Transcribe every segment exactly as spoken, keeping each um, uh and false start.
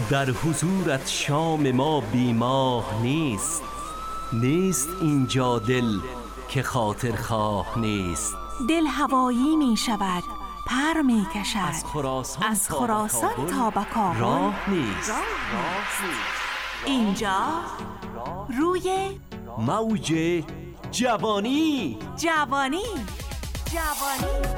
در حضورت شام ما بیماه نیست. نیست اینجا دل که خاطر خواه نیست. دل هوایی می شود، پر می کشد، از خراسان, از خراسان تا به کابل راه نیست. اینجا روی موج جوانی. جوانی جوانی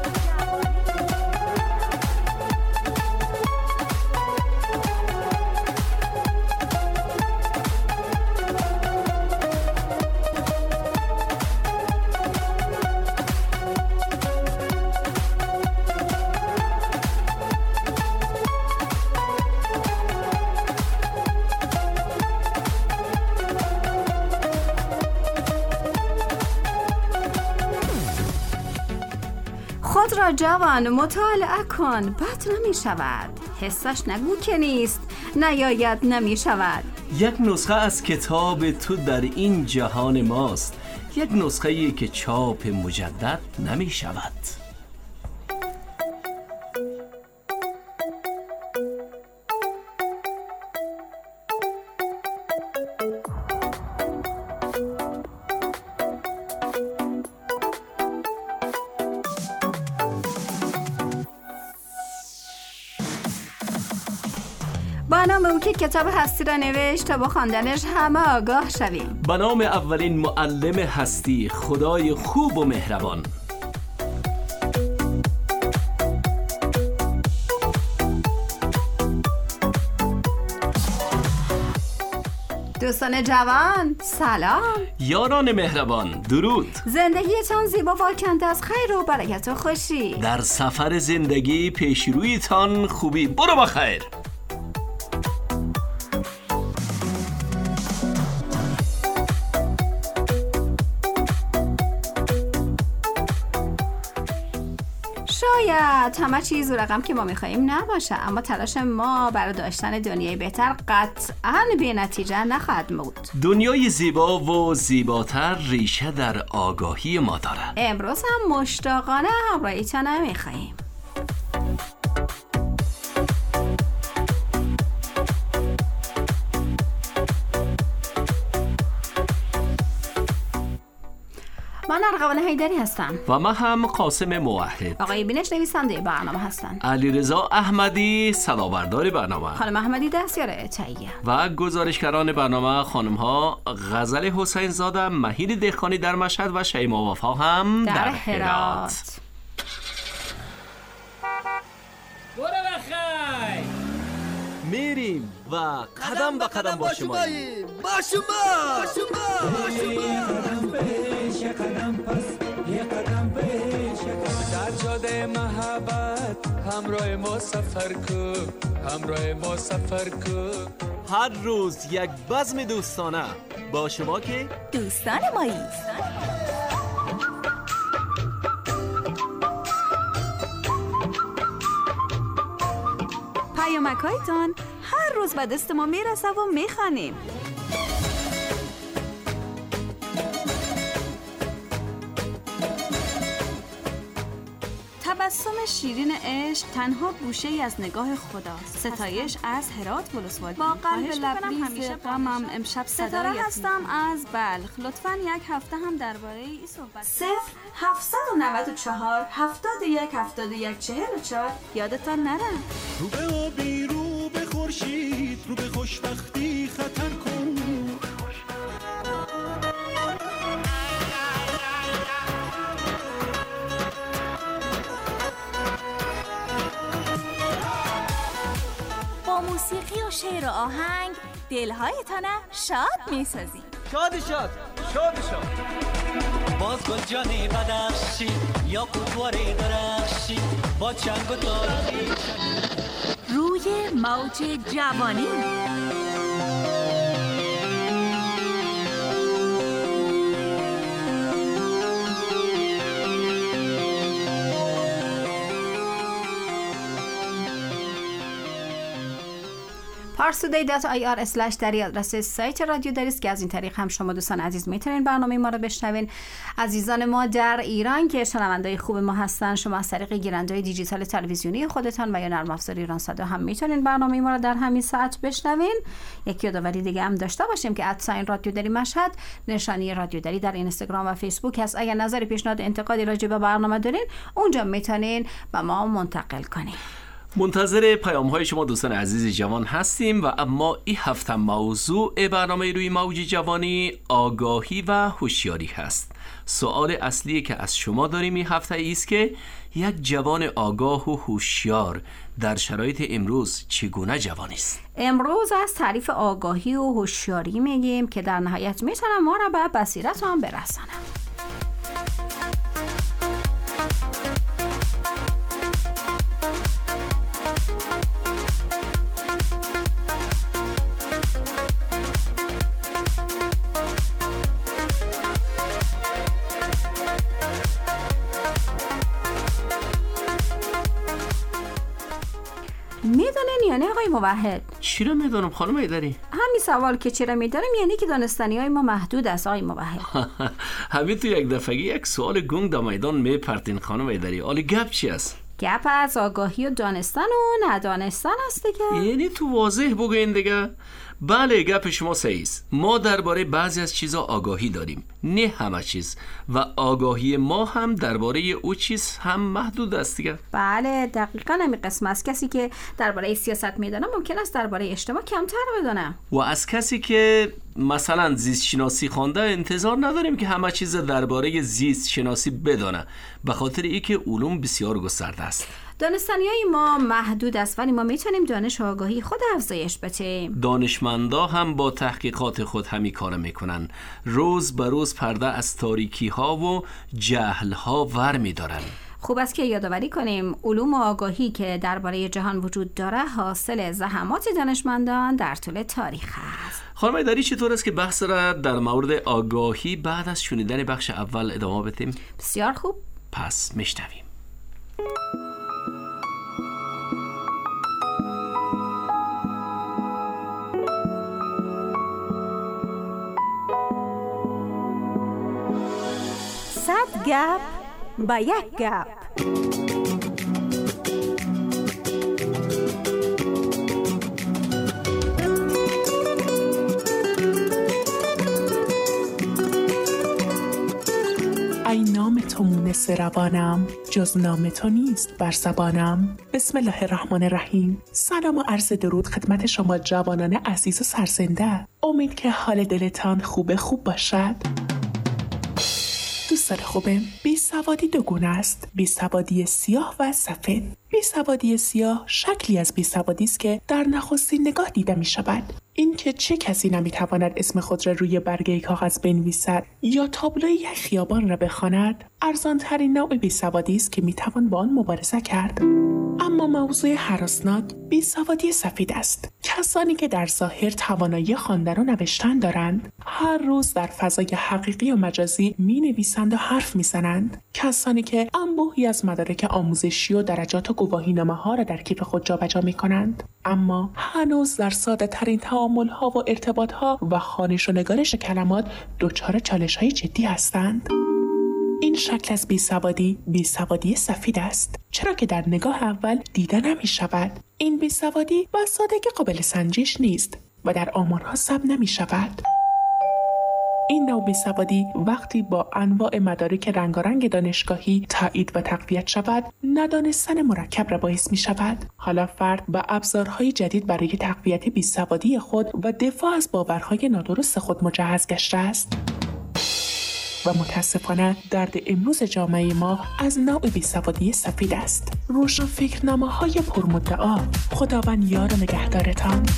خود را جوان مطالعه کن، بد نمی شود. حسش نگو که نیست، نیاید نمی شود. یک نسخه از کتاب تو در این جهان ماست. یک نسخه‌ای که چاپ مجدد نمی شود. با نام او که کتاب هستی را نوشت تا با خواندنش همه آگاه شویم. به نام اولین معلم هستی، خدای خوب و مهربان. دوستان جوان سلام. یاران مهربان درود. زندگیتان زیبا و آکنده از خیر و برکت و خوشی. در سفر زندگی پیشرویتان خوبی. برو با خیر. شاید همه چیز و رقم که ما میخواییم نباشه، اما تلاش ما برای داشتن دنیای بهتر قطعاً بی نتیجه نخواهد بود. دنیای زیبا و زیباتر ریشه در آگاهی ما داره. امروز هم مشتاقانه همراهیتان میخواییم. من ارغوان حیدری هستم و من هم قاسم موحد. آقای بینش نویسنده برنامه هستن. علیرضا احمدی صدابردار برنامه. خانم احمدی دستیار تهیه. و گزارشگران برنامه خانم ها غزل حسین زاده، مهید دهقانی در مشهد و شیما وفا هم در, در هرات. برو بخیر. میریم و قدم به قدم با شما با شما با شما با شما یه قدم پس یه قدم پیش در جاده محبت همراه ما سفر کو همراه ما سفر کو. هر روز یک بزم دوستانه با شما که دوستان مایی. پیامک‌هایتان هر روز به دست ما میرسه و میخوانیم. تبسم شیرین عشق تنها گوشه ای از نگاه خداست. ستایش از هرات ولسوالی. با قلب لبریز غمم امشب ستاره هستم از بلخ. لطفاً یک هفته هم درباره این صحبت. صفر هفتصد و نود و چهار هفتاد و یک هفتاد و یک چهل و چهار یادتان نره. رو به آبی رو به خورشید رو به خوشبختی خطر کن. موسیقی و شعر و آهنگ دلهایتان شاد میسازی. شاد شاد شاد شاد. باز گل جانی بدخشی یا قواره درخشی با چنگ و دارمی روی موج جوانی. پارسودی دات آی آر اسلش در آدرس سایت رادیو داری است که از این طریق هم شما دوستان عزیز میتونین برنامه ما رو بشنوین. عزیزان ما در ایران که شنوندای خوب ما هستن، شما از طریق گیرنده دیجیتال تلویزیونی خودتان و یا نرم افزار ایران صدا هم میتونین برنامه ما رو در همین ساعت بشنوین. یک یادآوری دیگه هم داشته باشیم که ادساین رادیو داری مشهد نشانی رادیو داری در اینستاگرام و فیسبوک هست. اگر نظر، پیشنهاد، انتقادی راجع به برنامه دارین اونجا میتونین به ما منتقل کنین. منتظر پیام های شما دوستان عزیز جوان هستیم و اما این هفته موضوع برنامه روی موج جوانی آگاهی و هوشیاری هست. سوال اصلی که از شما داریم این هفته ایست که یک جوان آگاه و هوشیار در شرایط امروز چگونه جوانی است؟ امروز از تعریف آگاهی و هوشیاری میگیم که در نهایت میتونم ما را به بصیرت هم برسانم. میدونین یعنی آقای موحد؟ چی رو میدونم خانم ایدری؟ همین سوال که چی رو میدونم یعنی که دانستنی های ما محدود است آقای موحد. همین تو یک دفعه یک سوال گنگ در میدان میپرتین خانم ایدری. حالا گپ چی است؟ گپ از آگاهی و دانستن و ندانستن است دیگه. یعنی تو واضح بگوین دیگه. بله گپ شما صحیح است. ما درباره بعضی از چیزا آگاهی داریم، نه همه چیز، و آگاهی ما هم درباره او چیز هم محدود است دیگه. بله دقیقاً همین قسم است. کسی که درباره سیاست میدونه ممکن است درباره اجتماع کمتر بدونه. و از کسی که مثلا زیست شناسی خوانده انتظار نداریم که همه چیز درباره زیست شناسی بدونه، به خاطر اینکه علوم بسیار گسترده است. دانستنیای ما محدود است ولی ما میتونیم دانش و آگاهی خود افزایش بدیم. دانشمندا هم با تحقیقات خود همین کار میکنن. روز به روز پرده از تاریکی ها و جهل ها ور میدارن. خوب است که یادآوری کنیم علوم و آگاهی که درباره جهان وجود داره حاصل زحمات دانشمندان در طول تاریخ است. خانم ایدری چطور است که بحث را در مورد آگاهی بعد از شنیدن بخش اول ادامه بدیم؟ بسیار خوب. پس میشنویم. صد گپ با یک گپ. ای نام تو مونس روانم، جز نام تو نیست بر زبانم. بسم الله الرحمن الرحیم. سلام و عرض درود خدمت شما جوانان عزیز و سرزنده. امید که حال دلتان خوب خوب باشد. دوستان خوبم، بیسوادی دو گونه است، بیسوادی سیاه و سفید. بیسوادی سیاه شکلی از بیسوادی است که در نخستین نگاه دیده می شود. این که چه کسی نمی تواند اسم خود را روی برگه کاغذ بنویسد یا تابلوی یک خیابان را بخواند، ارزان ترین نوع بیسوادی است که می توان با آن مبارزه کرد. اما موضوع هراسناک بیسوادی سفید است. کسانی که در ظاهر توانایی خواندن و نوشتن دارند، هر روز در فضای حقیقی و مجازی می نویسند و حرف می زنند. کسانی که انبوهی از مدارک آموزشی و درجات و گواهینامه ها را در کیف خود جابجا می کنند، اما هنوز در ساده ترین تعامل ها و ارتباط ها و خوانش و نگارش کلمات دچار چالش های جدی هستند. این شکل از بیسوادی بیسوادی سفید است، چرا که در نگاه اول دیده نمی شود. این بیسوادی با سادگی قابل سنجش نیست و در آمارها ثبت نمی شود. این نوع بیسوادی وقتی با انواع مدارک رنگارنگ دانشگاهی تایید و تقویت شود، ندانستن مرکب را باعث می شود. حالا فرد با ابزارهای جدید برای تقویت بیسوادی خود و دفاع از باورهای نادرست خود مجهز گشته است. و متاسفانه درد امروز جامعه ما از نوع بیسوادی سفید است. روشن فکرنامه‌های پرمدعا. خداوند یار و نگهدارتان.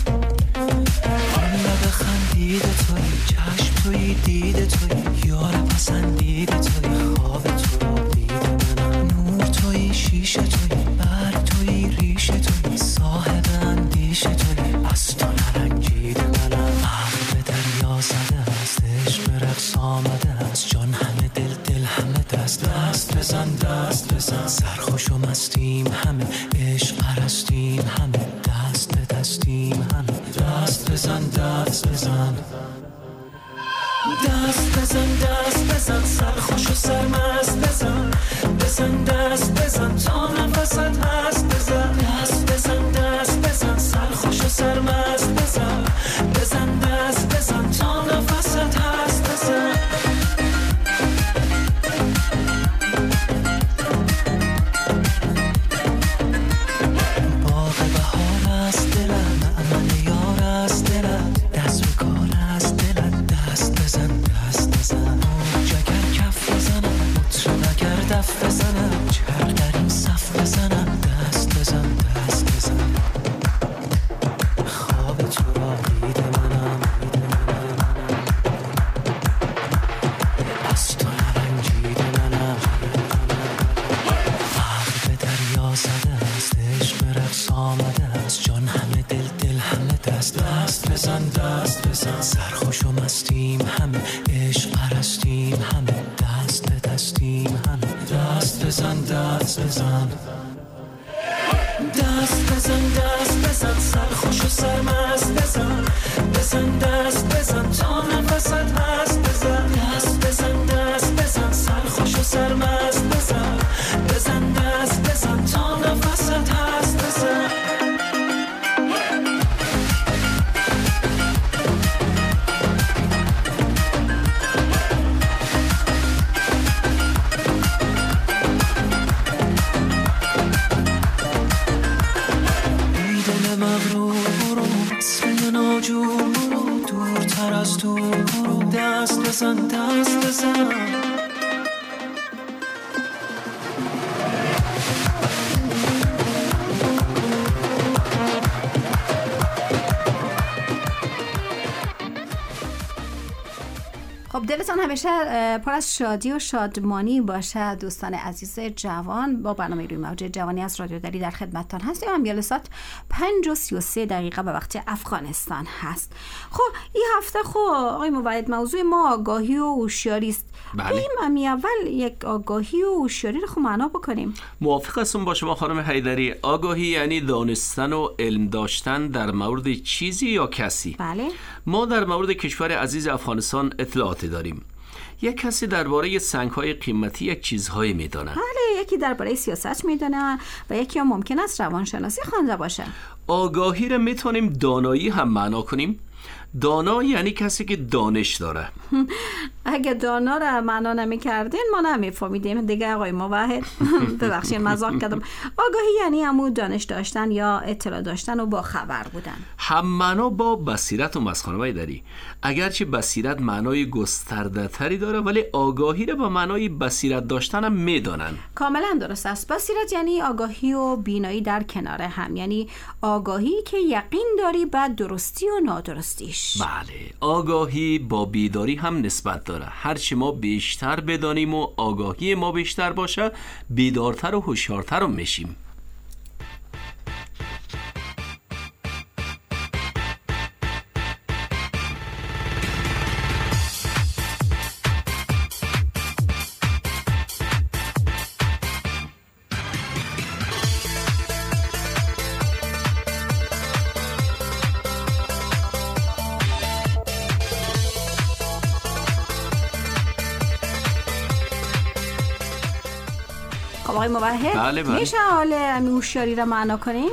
آن لب خندید توی، چشم توی، دید توی، یار پسندید توی، خواب تو رو دید منم. نور توی، شیشه توی، برگ توی، ریشه توی، صاحب اندیشه توی، از تو نرنجید منم. عقل به دریا زده است، عشق به رقص آمده است، جان همه دل، دل همه دست. دست بزن، دست بزن، سرخوش و مستیم همه، عشق پرستیم همه، دست به دستیم همه. بزن دست بزن دست بزن دست بزن سرخوش و سرمست بزن بزن دست بزن تا نفست هست بزن دست بزن دست بزن سرخوش و سرمست بزن بزن دست بزن تا نفست هست بزن باغ بهار است دلم امن یار است دلم دست به کار است دلم دست بزن دست بزن جگر کف بزنم مطرب اگر دف بزنم چرا در این صف بزنم دست بزن دست بزن خواب تو را دید منم از تو نرنجید منم فقر به دریا زده است عشق به رقص آمده است جان همه دل دل همه دست دست بزن دست بزن سرخوش و مستیم همه عشق پرستیم همه دست به دستیم همه دست بزن دست بزن دست بزن دست بزن سرخوش و سرمست بزن بزن دست بزن تا نفست هست بزن دست بزن دست بزن سرخوش و سرمست بزن بزن دست بزن تا نفست هست بزن مغرور برو اسم ناجور برو دورتر از تو برو دست بزن دست بزن خب دلتان همیشه پر از شادی و شادمانی باشه دوستان عزیز جوان. با برنامه روی موج جوانی از رادیو دری در خدمتتان هستیم. امیال ساعت پنج و سی و سه دقیقه به وقت افغانستان هست. خب این هفته خب آقای موحد موضوع ما آگاهی و هوشیاری است. بریم امی اول یک آگاهی و هوشیاری رو خب معنا بکنیم. موافق هستم با شما خانم حیدری. آگاهی یعنی دانستن و علم داشتن در مورد چیزی یا کسی. بله. ما در مورد کشور عزیز افغانستان اطلاعات داریم. یک کسی درباره سنگ‌های قیمتی یک چیزهایی می‌داند. بله، یکی درباره سیاست می‌دونه و یکی هم ممکن است روانشناسی خوانده باشه. آگاهی را می‌تونیم دانایی هم معنا کنیم. دانا یعنی کسی که دانش داره. اگه دانا را معنا نمی‌کردین ما نمی‌فهمیدیم دیگه آقای موحد. ببخشید مزاح کردم. آگاهی یعنی همون دانش داشتن یا اطلاع داشتن و با خبر بودن. هم معنا با بصیرت و مسخره داری. اگرچه بصیرت معنای گسترده‌تری داره ولی آگاهی را با معنای بصیرت داشتن هم می‌دانن. کاملا درست است. بصیرت یعنی آگاهی و بینایی در کنار هم، یعنی آگاهی که یقین داری بعد درستی و نادرستیش. بله، آگاهی با بیداری هم نسبت داره. هرچی ما بیشتر بدانیم و آگاهی ما بیشتر باشه بیدارتر و هوشیارتر میشیم. آقای موحد بله بله. میشه حال هوشیاری را معنا کنیم؟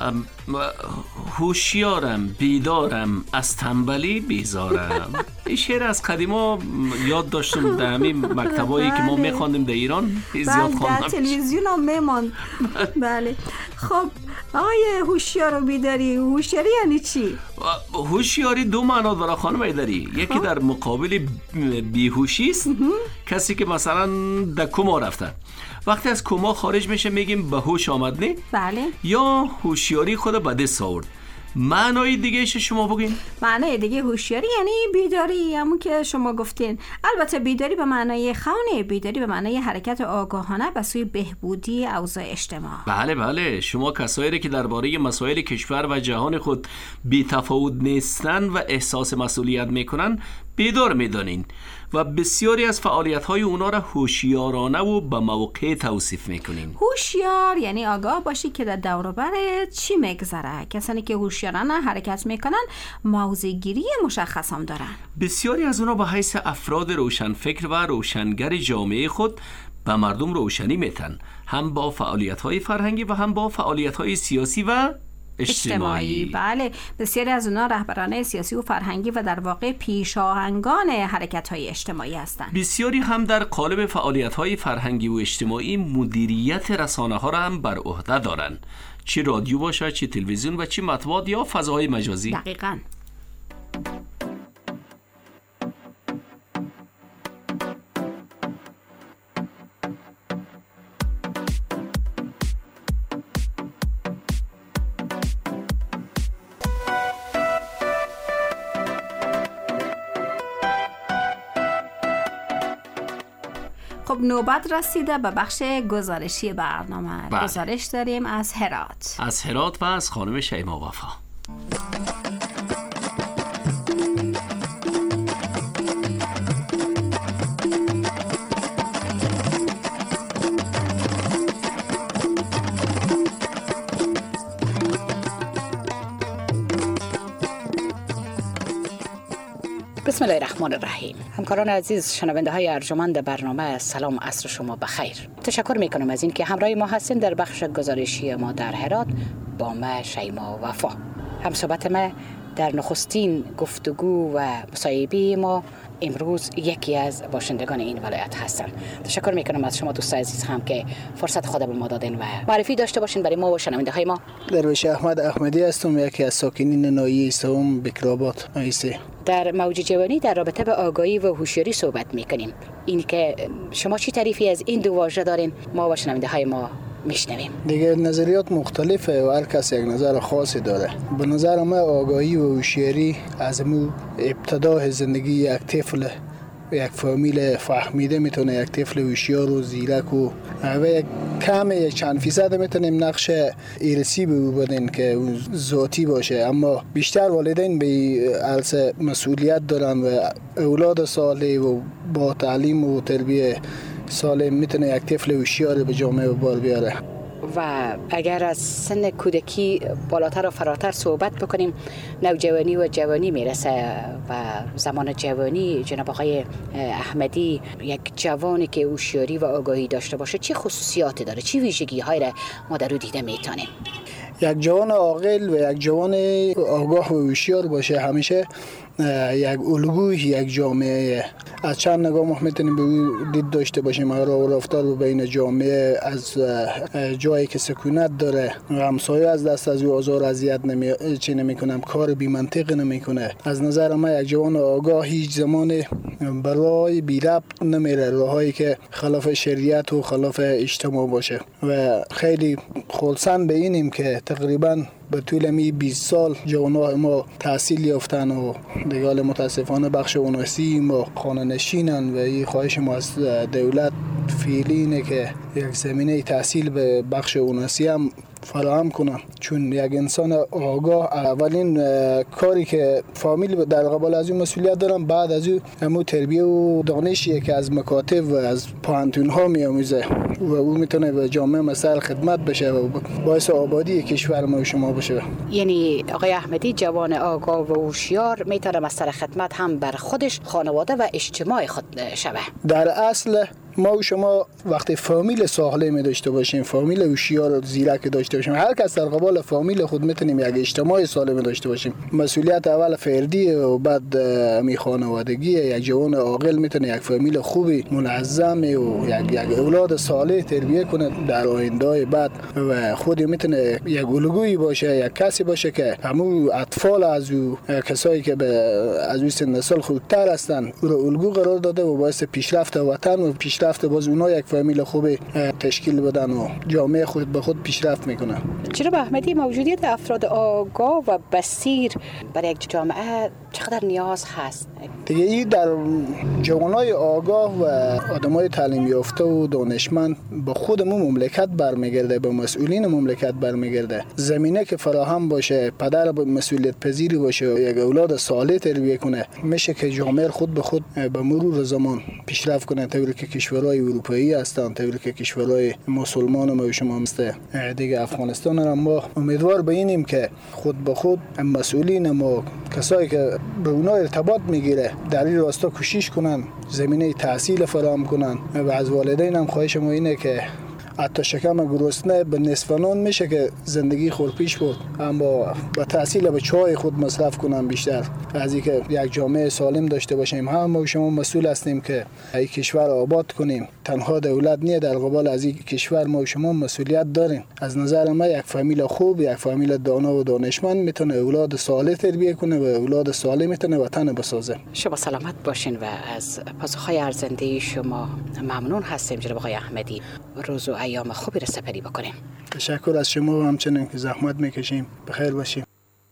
هوشیارم، بیدارم، از تنبلی بیزارم. این شعر از قدیما یاد داشتم در همین مکتبایی که ما میخواندیم در ایران زیاد خواندم. در تلویزیون هم میماند. بله. خب آقای هوشیار و بیداری، هوشیاری یعنی چی؟ هوشیاری دو معنا داره خانم حیدری. یکی در مقابل بیهوشی است، کسی که مثلا در کما رفته، وقتی از کما خارج میشه میگیم به هوش آمد نه؟ بله. یا هوشیاری خود به دست آورد. معنای دیگه ایش شما بگین؟ معنای دیگه هوشیاری یعنی بیداری، همون که شما گفتین. البته بیداری به معنای خونه، بیداری به معنای حرکت آگاهانه به سوی بهبودی اوضاع اجتماع. بله بله. شما کسایی که درباره مسائل کشور و جهان خود بی تفاوت نیستن و احساس مسئولیت میکنن بیدار میدانین و بسیاری از فعالیت‌های اونا را هوشیارانه و به موقع توصیف میکنین. هوشیار یعنی آگاه باشی که در دور و برت چی میگذره. کسانی که هوشیارانه حرکت میکنن موضع‌گیری مشخص هم دارن. بسیاری از اونا با حیث افراد روشنفکر و روشنگر جامعه خود به مردم روشنی میتن، هم با فعالیت‌های فرهنگی و هم با فعالیت‌های سیاسی و اجتماعی. بله، بسیاری از اونا رهبران سیاسی و فرهنگی و در واقع پیشاهنگان حرکت‌های اجتماعی هستند. بسیاری هم در قالب فعالیت‌های فرهنگی و اجتماعی مدیریت رسانه‌ها را هم بر عهده دارند، چه رادیو باشه، چه تلویزیون و چه مطبوعات یا فضاهای مجازی. دقیقاً. خب نوبت رسیده به بخش گزارشی برنامه. بله. گزارش داریم از هرات. از هرات و از خانم شیما وفا. بسم الله الرحمن الرحیم. همکاران عزیز، شنونده های ارجمند برنامه، سلام، عصر شما بخیر. تشکر میکنم از این که همراه ما هستین در بخش گزارشی ما در هرات با ما شیما وفا. هم صحبت ما در نخستین گفتگو و مصاحبه ما امروز یکی از باشندگان این ولایت هستن. تشکر میکنم از شما دوست عزیز هم که فرصت خود به ما دادین و معرفی داشته باشین برای ما و شنونده های ما. درویش احمد احمدی هستم، یکی از ساکنین ناحیه سوم بکرآباد مایسه. در موج جوانی در رابطه به آگاهی و هوشیاری صحبت میکنیم. این که شما چی تعریفی از این دو واژه دارین ما و شنونده های ما میشنویم. دیگه نظریات مختلفه و هر کس یک نظر خاصی داره. به نظر من آگاهی و هوشیاری از مو ابتدای زندگی یک طفل یک فامیل فهمیده میتونه یک طفل هوشیار و زیرک و و یک کم یک چند فیصد میتونیم نقش ارثی به او بدین که ذاتی باشه، اما بیشتر والدین به ارث مسئولیت دارن و اولاد صالح و با تعلیم و تربیه سالم میتونه یک طفل هوشیار به جامعه بار بیاره. و اگر از سن کودکی بالاتر و فراتر صحبت بکنیم، نوجوانی و جوانی میرسه و زمان جوانی جناب آقای احمدی، یک جوانی که هوشیاری و آگاهی داشته باشه چه خصوصیاتی داره، چه ویژگی های را ما در او دیده میتونیم؟ یک جوان عاقل و یک جوان آگاه و هوشیار باشه همیشه یک الگوی یک جامعه. از چند نگاه ما میتونیم به دید داشته باشیم راه و رفتار و بین جامعه، از جایی که سکونت داره، همسایه از دست از او آزار اذیت نمی چی نمیکنم، کار بی منطق نمیکنه. از نظر من یک جوان آگاه هیچ زمان برای بی ربط نمیره، راهایی که خلاف شریعت و خلاف اجتماع باشه. و خیلی خلصن به اینیم که تقریبا به طول می بیست سال جوانان ما تحصیل یافتن و دیگه متاسفانه بخش اوناسی ما خانه نشینن و این خواهش ما از دولت فعلی اینه که یک زمینه تحصیل به بخش اوناسی هم فراهم کنن، چون یک انسان آگاه اولین کاری که فامیل در قبال از اون مسئولیت دارن، بعد از اون همون تربیه و دانشیه که از مکاتب و از پانتون ها میآموزه و او میتونه به جامعه مثل خدمت بشه و باعث آبادی کشور ما و شما بشه. یعنی آقای احمدی جوان آگاه و هوشیار میتونه مثل خدمت هم بر خودش، خانواده و اجتماع خود شوه. در اصل ما و شما وقتی فامیل سالم داشته باشیم، فامیل هوشیار و زیرک داشته باشیم، هر کس در قبال فامیل خود میتونیم یک اجتماع سالم داشته باشیم. مسئولیت اول فردی و بعد می خانوادگی. یک جوان عاقل میتونه یک فامیل خوبی منظم و یک یک اولاد صالح تربیت کنه در آینده بعد و خود میتونه یک الگویی باشه، یک کسی باشه که همون اطفال از او کسایی که به از او سن سال خودتر هستن او را الگو قرار داده و باعث پیشرفت وطن و پیشرفت پیشرفت باز اونا یک فامیل خوب تشکیل بدن و جامعه خود به خود پیشرفت میکنن. جناب احمدی، موجودیت افراد آگاه و بصیر برای یک جامعه چقدر نیاز هست؟ دیگه این در جوانای آگاه و آدمای تعلیم یافته و دانشمند با خودمون مملکت برمیگرده، به مسئولین مملکت برمیگرده. زمینه که فراهم باشه، پدر مسئولیت پذیری باشه و یک اولاد صالح تربیت کنه، میشه که جامعه خود به خود به مرور زمان پیشرفت کنه. طوری که کشورهای اروپایی هستن، طوری که کشورهای مسلمان ما شما مثل دیگه افغانستان هم، ما امیدوار به اینیم که خود به خود مسئولین ما، کسایی که به اونا ارتباط میگیره، در این راستا کوشش کنن زمینه تحصیل فراهم کنن. و از والدین هم خواهش ما اینه که حتی شکم گرسنه به نصف نان میشه که زندگی خود پیش بود، اما با تحصیل به چای خود مصرف کنن بیشتر. از اینکه یک جامعه سالم داشته باشیم، هم ما شما مسئول هستیم که این کشور آباد کنیم. تنها دولت نیه، در قبال از این کشور ما شما مسئولیت داریم. از نظر من یک فامیل خوب، یک فامیل دانا و دانشمند میتونه اولاد صالح تربیت کنه و اولاد صالح میتونه وطن بسازه. شما سلامت باشین و از پاسخهای ارزنده شما ممنون هستیم جناب آقای احمدی. روز و ایام خوبی را سپری بکنیم. تشکر از شما و همچنین که زحمت میکشیم. بخیر باشیم.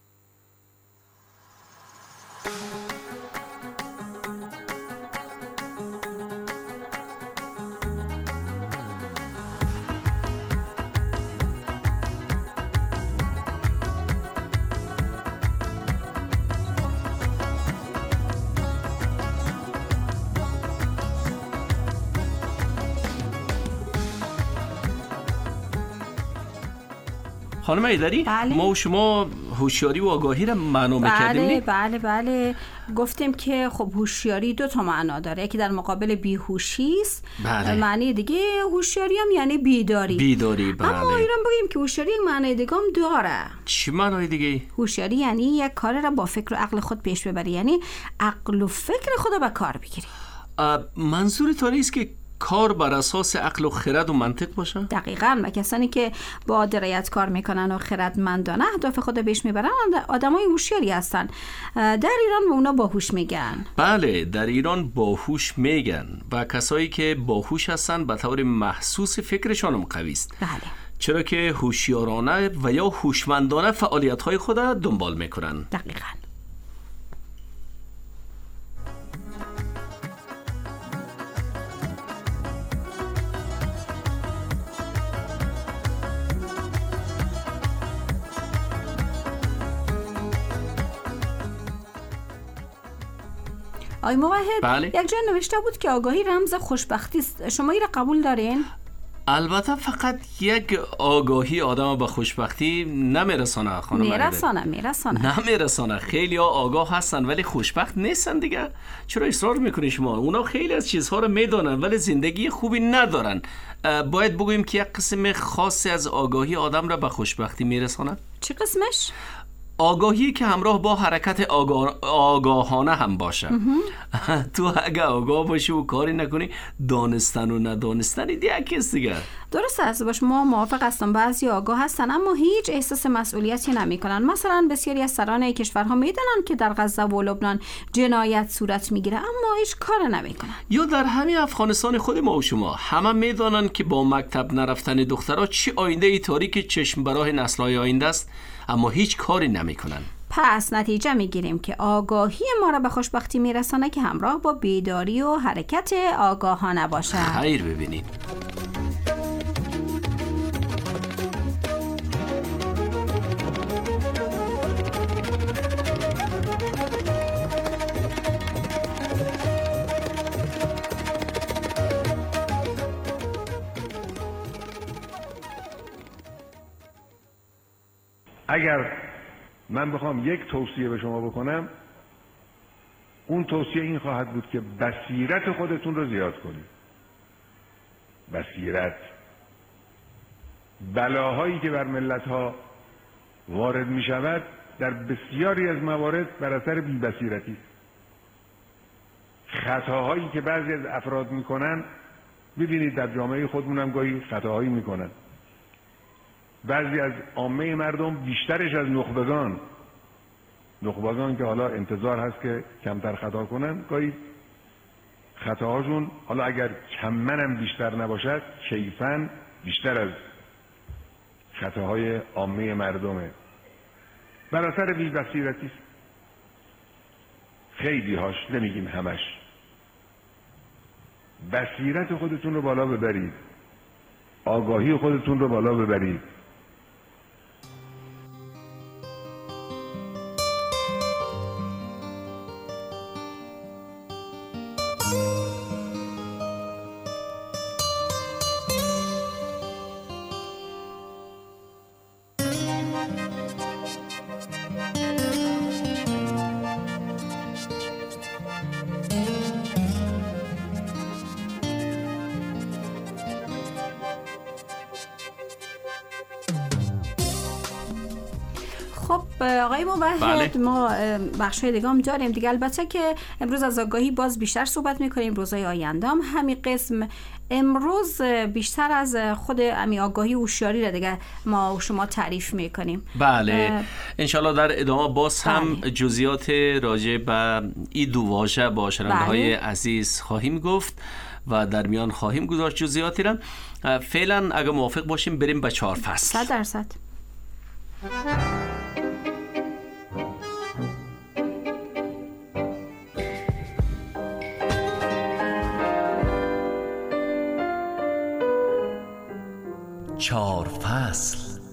خانم ایدری، بله. ما و شما هوشیاری و آگاهی را معنا می‌کردیم. بله بله بله گفتیم که خب هوشیاری دو تا معنا داره، یکی در مقابل بیهوشی است. بله. معنی دیگه هوشیاری هم یعنی بیداری. بیداری بله. اما ایران بگیم که هوشیاری یک معنی دیگه هم داره. چی معنای دیگه؟ هوشیاری یعنی یک کار را با فکر و عقل خود پیش ببری، یعنی عقل و فکر خود به کار بگیری. منظور تو نیست که کار بر اساس عقل و خرد و منطق باشه؟ دقیقاً. و کسانی که با درایت کار میکنن و خردمندانه اهداف خود پیش میبرن آدمای هوشیاری هستن. در ایران اونا باهوش میگن. بله، در ایران باهوش میگن و کسایی که باهوش هستن به طور محسوس فکرشان هم قوی است. بله. چرا که هوشیارانه و یا هوشمندانه فعالیت‌های خود را دنبال میکنن. دقیقاً. آی موحد، بله؟ یک جای نوشته بود که آگاهی رمز خوشبختی است. شما این را قبول دارین؟ البته فقط یک آگاهی آدم به خوشبختی نمیرسانه خانم ایدری. میرسانه میرسانه نمیرسانه. خیلی ها آگاه هستن ولی خوشبخت نیستن دیگه. چرا اصرار میکنی شما؟ اونا خیلی از چیزها رو میدونن ولی زندگی خوبی ندارن. باید بگوییم که یک قسم خاصی از آگاهی آدم را به خوشبختی میرسانه. چی قسمش؟ آگاهی که همراه با حرکت آگاه... آگاهانه هم باشه. تو اگه آگاه باشی و کاری نکنی، دانستن و ندانستن دیگه کس دیگه. درست است. باش ما موافق هستم. بعضی آگاه هستن اما هیچ احساس مسئولیتی نمیکنن. مثلا بسیاری از سران کشورها میدونن که در غزه و لبنان جنایت صورت میگیره اما هیچ کار نمیکنن. یا در همین افغانستان خود ما و شما همه میدونن که با مکتب نرفتن دخترها چی آینده ای تاریک چشم برای نسل‌های آینده است، اما هیچ کاری نمیکنن. پس نتیجه میگیریم که آگاهی ما را به خوشبختی میرسانه که همراه با بیداری و حرکت آگاهانه باشه. خیر ببینید. اگر من بخوام یک توصیه به شما بکنم، اون توصیه این خواهد بود که بصیرت خودتون رو زیاد کنید. بصیرت. بلاهایی که بر ملت‌ها وارد می شود در بسیاری از موارد بر اثر بی‌بصیرتی است. خطاهایی که بعضی از افراد می کنن، ببینید در جامعه خودمون هم گاهی خطاهایی می کنن. بعضی از عامه مردم بیشترش از نخبگان نخبگان که حالا انتظار هست که کمتر خطا کنن، گاهی خطاهاشون حالا اگر کمنم بیشتر نباشد کیفاً بیشتر از خطاهای عامه مردمه. بر اثر بی‌بصیرتی است. خیلی هاش، نمیگیم همش. بصیرت خودتون رو بالا ببرید، آگاهی خودتون رو بالا ببرید. خب آقای موحد، بله. ما بخشای دیگه هم داریم دیگه، البته که امروز از آگاهی باز بیشتر صحبت میکنیم، روزهای آینده هم همین قسم. امروز بیشتر از خود امی آگاهی و هوشیاری را دیگه ما و شما تعریف میکنیم. بله انشالله در ادامه باز هم بله. جزئیات راجع به این دو واژه با شنونده‌های بله. عزیز خواهیم گفت و در میان خواهیم گذاشت جزئیاتی را. فعلا اگه موافق باشیم بریم به چهار فصل. صد درصد. چهار فصل.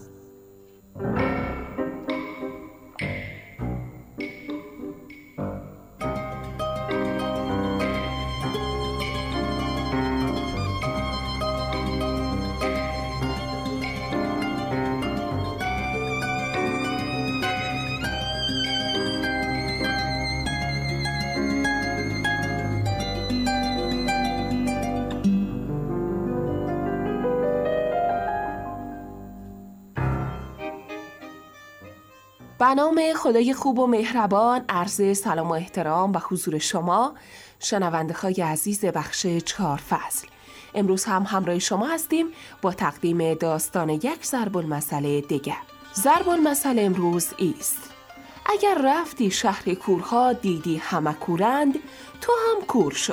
به نام خدای خوب و مهربان عرض سلام و احترام و حضور شما شنونده‌های عزیز بخش چهار فصل. امروز هم همراه شما هستیم با تقدیم داستان یک ضرب المثل دیگر. ضرب المثل امروز ایست: اگر رفتی شهر کورها دیدی همه کورند، تو هم کور شو.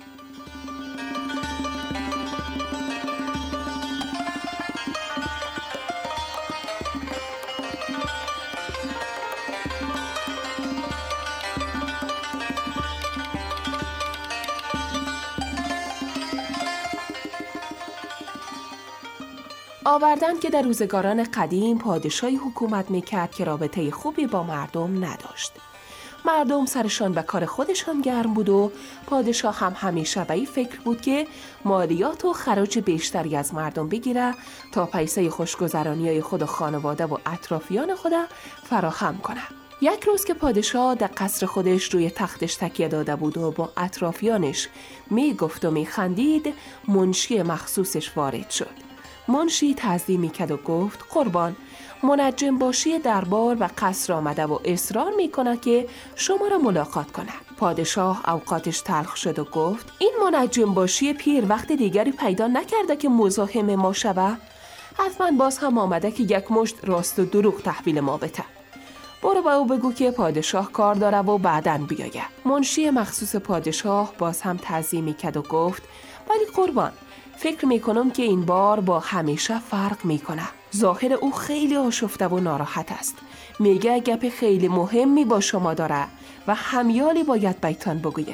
آوردن که در روزگاران قدیم پادشاهی حکومت میکرد که رابطه خوبی با مردم نداشت. مردم سرشان به کار خودشان گرم بود و پادشاه هم همیشه به این فکر بود که مالیات و خراج بیشتری از مردم بگیره تا پیسه خوشگذرانی‌های خود و خانواده و اطرافیان خود فراهم کنه. یک روز که پادشاه در قصر خودش روی تختش تکیه داده بود و با اطرافیانش میگفت و میخندید، منشی مخصوصش وارد شد. منشی تعظیمی کرد و گفت: قربان، منجم باشی دربار و قصر آمده و اصرار میکنه که شما را ملاقات کنه. پادشاه اوقاتش تلخ شد و گفت: این منجم باشی پیر وقت دیگری پیدا نکرده که مزاحم ما شوه؟ حتما باز هم آمده که یک مشت راست و دروغ تحویل ما بده. برو با او بگو که پادشاه کار داره و بعداً بیایه. منشی مخصوص پادشاه باز هم تعظیمی کرد و گفت: ولی قربان، فکر میکنم که این بار با همیشه فرق میکنه. ظاهر او خیلی آشفته و ناراحت است. میگه گپ خیلی مهمی با شما داره و همیالی باید بیتان بگویه.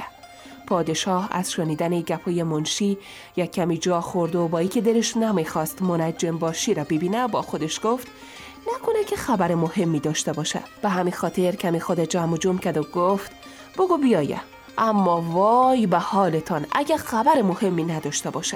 پادشاه از شنیدن گپای منشی یک کمی جا خورد و با ای که دلش نمیخواست منجم باشی را ببینه با خودش گفت: نکنه که خبر مهمی داشته باشه. به همین خاطر کمی خود جمع و جمع کرد و گفت: بگو بیایه، اما وای به حالتان اگه خبر مهمی نداشته باشه.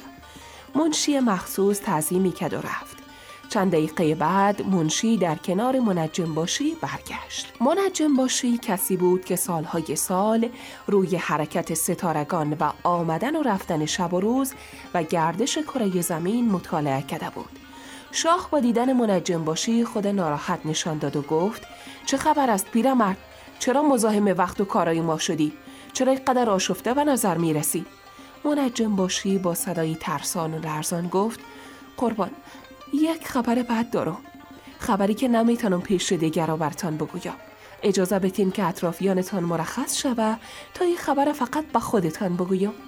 منشی مخصوص تعظیمی کرد و رفت. چند دقیقه بعد منشی در کنار منجم باشی برگشت. منجم باشی کسی بود که سالهای سال روی حرکت ستارگان و آمدن و رفتن شب و روز و گردش کره زمین مطالعه کرده بود. شاه با دیدن منجم باشی خود ناراحت نشان داد و گفت: چه خبر است پیرمرد؟ چرا مزاحم وقت و کارای ما شدی؟ چرا اینقدر آشفته به نظر میرسی؟ منجم باشی با صدایی ترسان و لرزان گفت: قربان، یک خبر بد دارم، خبری که نمیتونم پیش دیگر را برتان بگویم. اجازه بتین که اطرافیانتان مرخص شوه تا این خبر فقط به خودتان بگویم.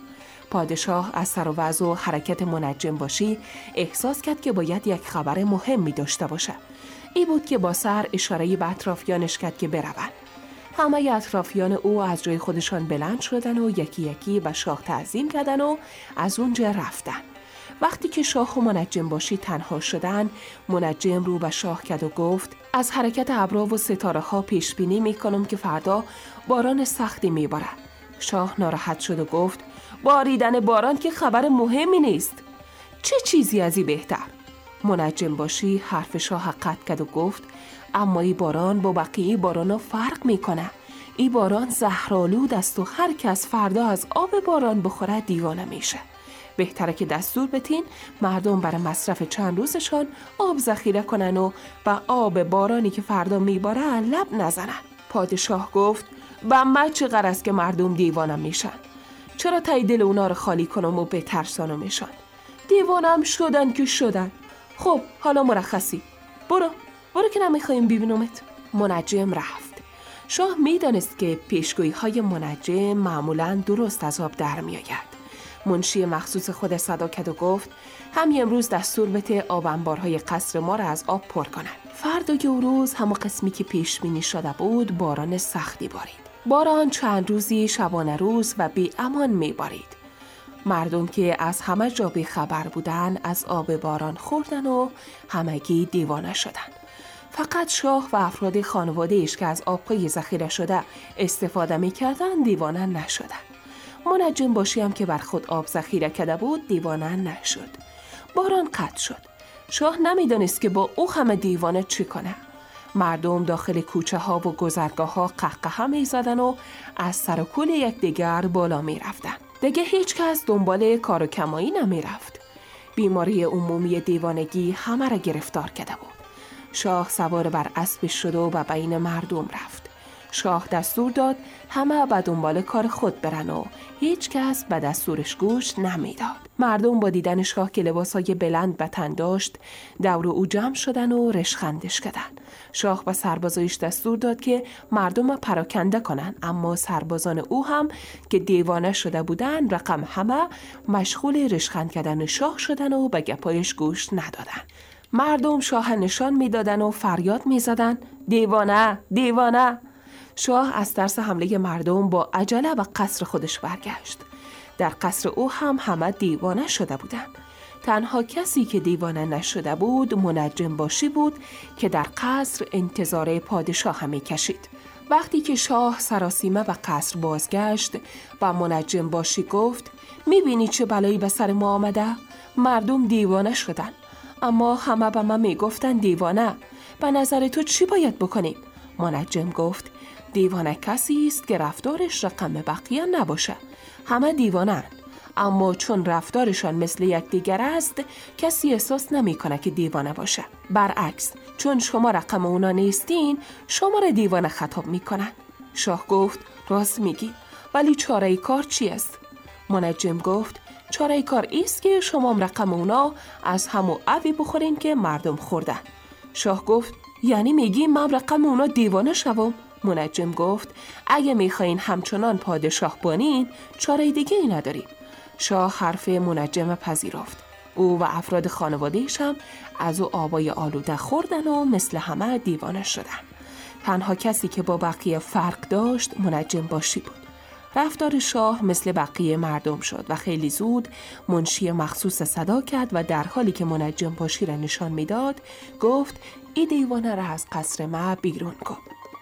پادشاه از سر و وضع و حرکت منجم باشی احساس کرد که باید یک خبر مهمی داشته باشه. ای بود که با سر اشاره به اطرافیانش کرد که بروند. همه اطرافیان او از جای خودشان بلند شدن و یکی یکی به شاه تعظیم کردن و از اونجا رفتن. وقتی که شاه و منجم باشی تنها شدن، منجم رو به شاه کرد و گفت از حرکت ابرها و ستاره ها پیش بینی می کنم که فردا باران سختی می بارد. شاه ناراحت شد و گفت باریدن باران که خبر مهمی نیست. چه چیزی ازی بهتر؟ منجم باشی حرف شاه قطع کرد و گفت اما این باران با بقیه بارانا فرق می کنه. این باران زهرآلود است و هر کس فردا از آب باران بخوره دیوانه میشه. بهتره که دستور بدین مردم برای مصرف چند روزشان آب ذخیره کنن و با آب بارانی که فردا میباره لب نزنن. پادشاه گفت به من چه غرض که مردم دیوانه میشن؟ چرا تای دل اونا رو خالی کنم و بترسانمشان؟ دیوانم شدن که شدن. خب حالا مرخصی، برو برو که نمیخوایم ببینمت. منجم رفت. شاه میدانست که پیشگویی های منجم معمولاً درست از آب در میآید. منشی مخصوص خود صدا کرد و گفت همین امروز دستور بده آب انبارهای قصر ما را از آب پر کنند. فردای او روز همه قسمی که پیش بینی شده بود باران سختی بارید. باران چند روزی شبانه روز و بی امان می بارید. مردم که از همه جا بی خبر بودن از آب باران خوردن و همگی دیوانه شدند. فقط شاه و افراد خانواده‌اش که از آبهای ذخیره شده استفاده می‌کردند دیوانه نشدند. منجم باشی هم که بر خود آب ذخیره کرده بود دیوانه نشد. باران قطع شد. شاه نمیدانست که با او همه دیوانه چی کنه. مردم داخل کوچه ها و گذرگاه ها قهقه می‌زدند و از سر و کول یکدیگر بالا می‌رفتند. دیگه هیچ کس دنبال کار و کمایی نمی‌رفت. بیماری عمومی دیوانگی همه را گرفتار کرده بود. شاه سوار بر اسب شد و به بین مردم رفت. شاه دستور داد همه به دنبال کار خود برن و هیچ کس به دستورش گوش نمیداد. مردم با دیدن شاه که لباسای بلند به تن داشت دور او جمع شدن و رشخندش کردن. شاه به سربازایش دستور داد که مردم پراکنده کنن، اما سربازان او هم که دیوانه شده بودن رقم همه مشغول رشخند کردن شاه شدن و به گپایش گوش ندادن. مردم شاه نشان میدادن و فریاد میزدن دیوانه دیوانه. شاه از ترس حمله مردم با عجله به قصر خودش برگشت. در قصر او هم همه دیوانه شده بودند. تنها کسی که دیوانه نشده بود منجم باشی بود که در قصر انتظار پادشاه هم می‌کشید. وقتی که شاه سراسیمه به قصر بازگشت و منجم باشی گفت میبینی چه بلایی به سر ما آمده؟ مردم دیوانه شدن، اما همه به من میگفتن دیوانه. به نظر تو چی باید بکنیم؟ منجم گفت دیوانه کسی است که رفتارش رقم بقیه نباشه. همه دیوانه، اما چون رفتارشان مثل یکدیگر است کسی احساس نمیکنه که دیوانه باشه. برعکس، چون شما رقم اونا نیستین شما را دیوانه خطاب میکنن. شاه گفت راست میگی، ولی چاره کار چی است؟ منجم گفت چاره کار ایست که شما رقم اونا از همو اوی بخورین که مردم خوردن. شاه گفت یعنی میگی من رقم اونا دیوانه شوم؟ منجم گفت اگه میخواین همچنان پادشاه بانین چاره دیگه ای نداریم. شاه حرف منجم پذیرفت. او و افراد خانواده‌اش هم از او آبای آلوده خوردن و مثل همه دیوانه شدن. تنها کسی که با بقیه فرق داشت منجم باشی بود. رفتار شاه مثل بقیه مردم شد و خیلی زود منشی مخصوص صدا کرد و در حالی که منجم باشی را نشان میداد گفت ای دیوانه را از قصر ما بیرون کن.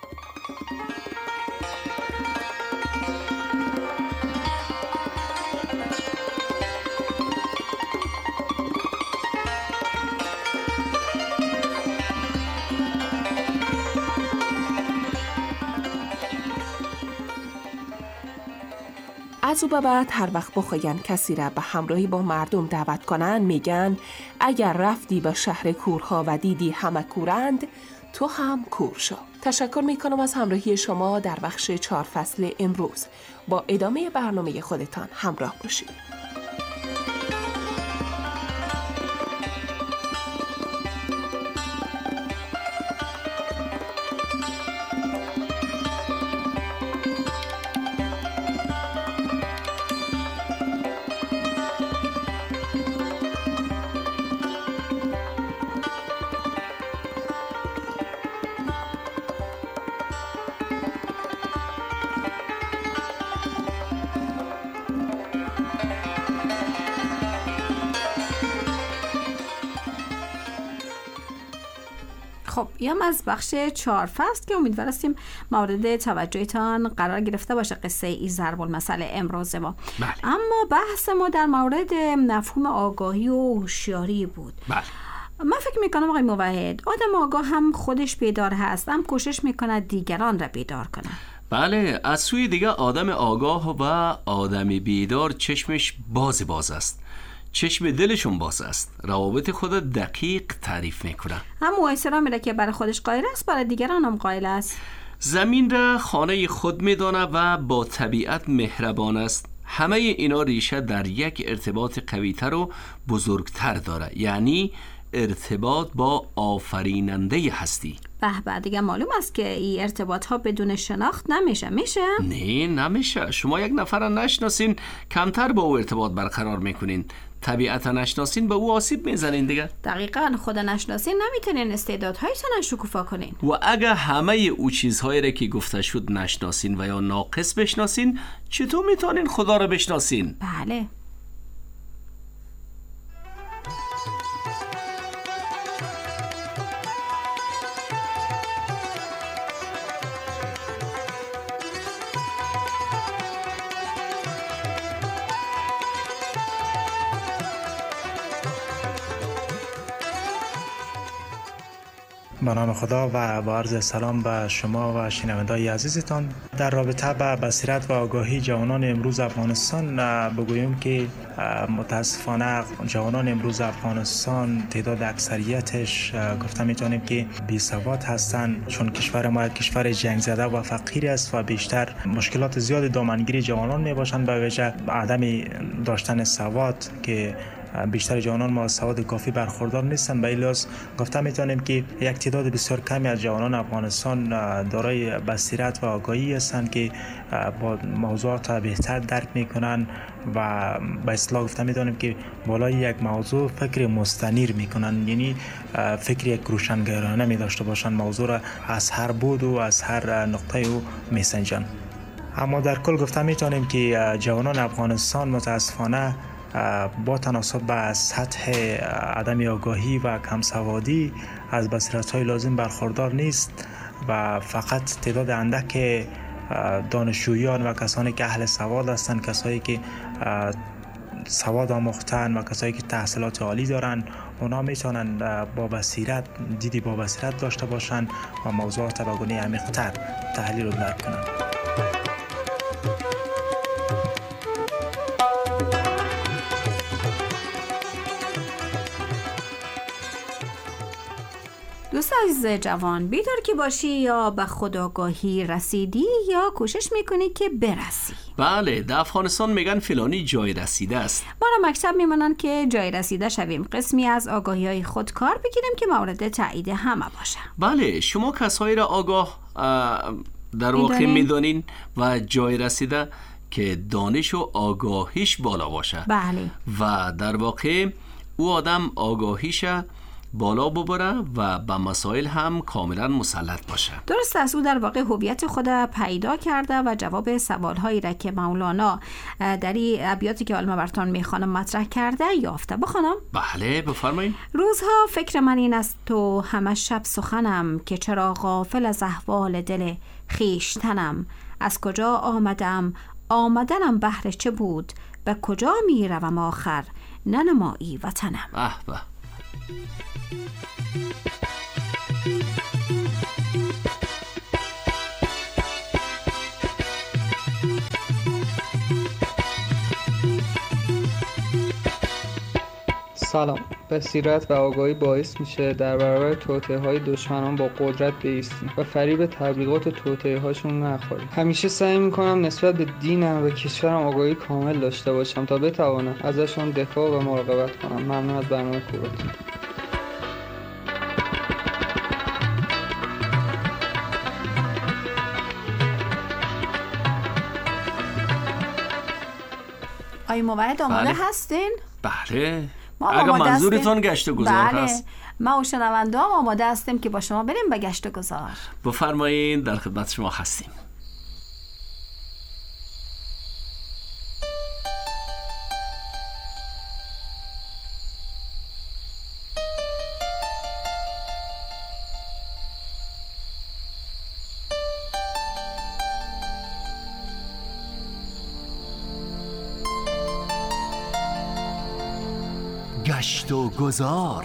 از او به بعد هر وقت بخواین کسی را به همراهی با مردم دعوت کنن میگن اگر رفتی به شهر کورها و دیدی همه کورند تو هم کور شو. تشکر میکنم از همراهی شما در بخش چهار فصل امروز. با ادامه برنامه خودتان همراه باشید. خب اینم از بخش چهار فصل که امیدوار هستیم مورد توجهتان قرار گرفته باشه قصه ای ضرب المثل امروز ما. بله. اما بحث ما در مورد مفهوم آگاهی و هوشیاری بود. بله. من فکر میکنم آقای موحد آدم آگاه هم خودش بیدار هست، هم کوشش میکنه دیگران را بیدار کنه. بله، از سوی دیگه آدم آگاه و آدم بیدار چشمش باز باز است، چشم دلشون باز است، روابط خود دقیق تعریف میکنه. هم او احترامی که برای خودش قائل است برای دیگران هم قائل است. زمین را خانه خود میدانه و با طبیعت مهربان است. همه اینا ریشه در یک ارتباط قویتر و بزرگتر داره، یعنی ارتباط با آفریننده هستی. به به، دیگه معلوم است که این ارتباط ها بدون شناخت نمیشه. میشه؟ نه نمیشه. شما یک نفر را نشناسین کمتر با او ارتباط برقرار میکنین، طبیعتا نشناسین به او آسیب میزنین دیگه. دقیقاً، خود نشناسین نمیتونین استعدادهایتان شکوفا کنین. و اگه همه او چیزهایی را که گفته شد نشناسین و یا ناقص بشناسین، چطور میتونین خدا را بشناسین؟ بله. به نام خدا و با عرض سلام به شما و شنوندگان عزیزتان. در رابطه با بصیرت و آگاهی جوانان امروز افغانستان بگویم که متاسفانه جوانان امروز افغانستان تعداد اکثریتش گفته میتونیم که بی سواد هستند، چون کشور ما کشور جنگ زده و فقیر است و بیشتر مشکلات زیاد دامنگیری جوانان می باشند به وجه عدم داشتن سواد که بیشتر جوانان ما سواد کافی برخوردار نیستند. به این لحاظ گفته میتونیم که یک تعداد بسیار کمی از جوانان افغانستان دارای بصیرت و آگاهی هستند که با موضوعات بهتر درک میکنن و به اصطلاح گفته میتونیم که بالای یک موضوع فکر مستنیر میکنن، یعنی فکر یک روشنگرانه می داشته باشند، موضوع را از هر بود و از هر نقطه او میسنجن. اما در کل گفته میتونیم که جوانان افغانستان متاسفانه با تناسب به سطح عدم آگاهی و کم سوادی از بصیرت‌های لازم برخوردار نیست و فقط تعداد اندک دانشجویان و کسانی که اهل سواد هستند، کسایی که سواد آموختن و کسایی که تحصیلات عالی دارن، اونا میتونن با بصیرت دیدی با بصیرت داشته باشن و موضوعات به گونه عمیق‌تر تحلیل و درک کنن. دوست عزیز جوان، بیدار که باشی یا به خودآگاهی رسیدی یا کوشش میکنی که برسی. بله، در افغانستان میگن فلانی جای رسیده است. ما را مکتب میمانن که جای رسیده شویم، قسمی از آگاهی های خود کار بگیریم که مورد تایید همه باشه. بله، شما کسایی را آگاه در واقع میدانین و جای رسیده که دانش و آگاهیش بالا باشه. بله. و در واقع او آدم آگاهیش بالا ببره و به مسائل هم کاملا مسلط باشه. درست است، او در واقع هویت خود پیدا کرده و جواب سوالهایی را که مولانا در این ابیاتی که حالا براتون میخوانم مطرح کرده یافته. بخوانم؟ بله بفرمایید. روزها فکر من این است تو همه شب سخنم، که چرا غافل از احوال دل خیشتنم. از کجا آمدم آمدنم بهر چه بود، به کجا میروم آخر ننمایی وطنم. اه به. سلام. بصیرت و آگاهی باعث میشه در برابر توطئه های دشمنان با قدرت بایستیم و فریب تبلیغات توطئه هاشون نخوریم. همیشه سعی میکنم نسبت به دینم و کشورم آگاهی کامل داشته باشم تا بتوانم ازشون دفاع و مراقبت کنم. ممنون از برنامه خوبتون. آی موحد آماده بله. هستین؟ بله. ما اگه منظورتون گشت و گذار بله. هست. ما و شنونده هم آماده هستیم که با شما بریم به گشت و گذار. بفرمایید، در خدمت شما هستیم. گشت و گذار.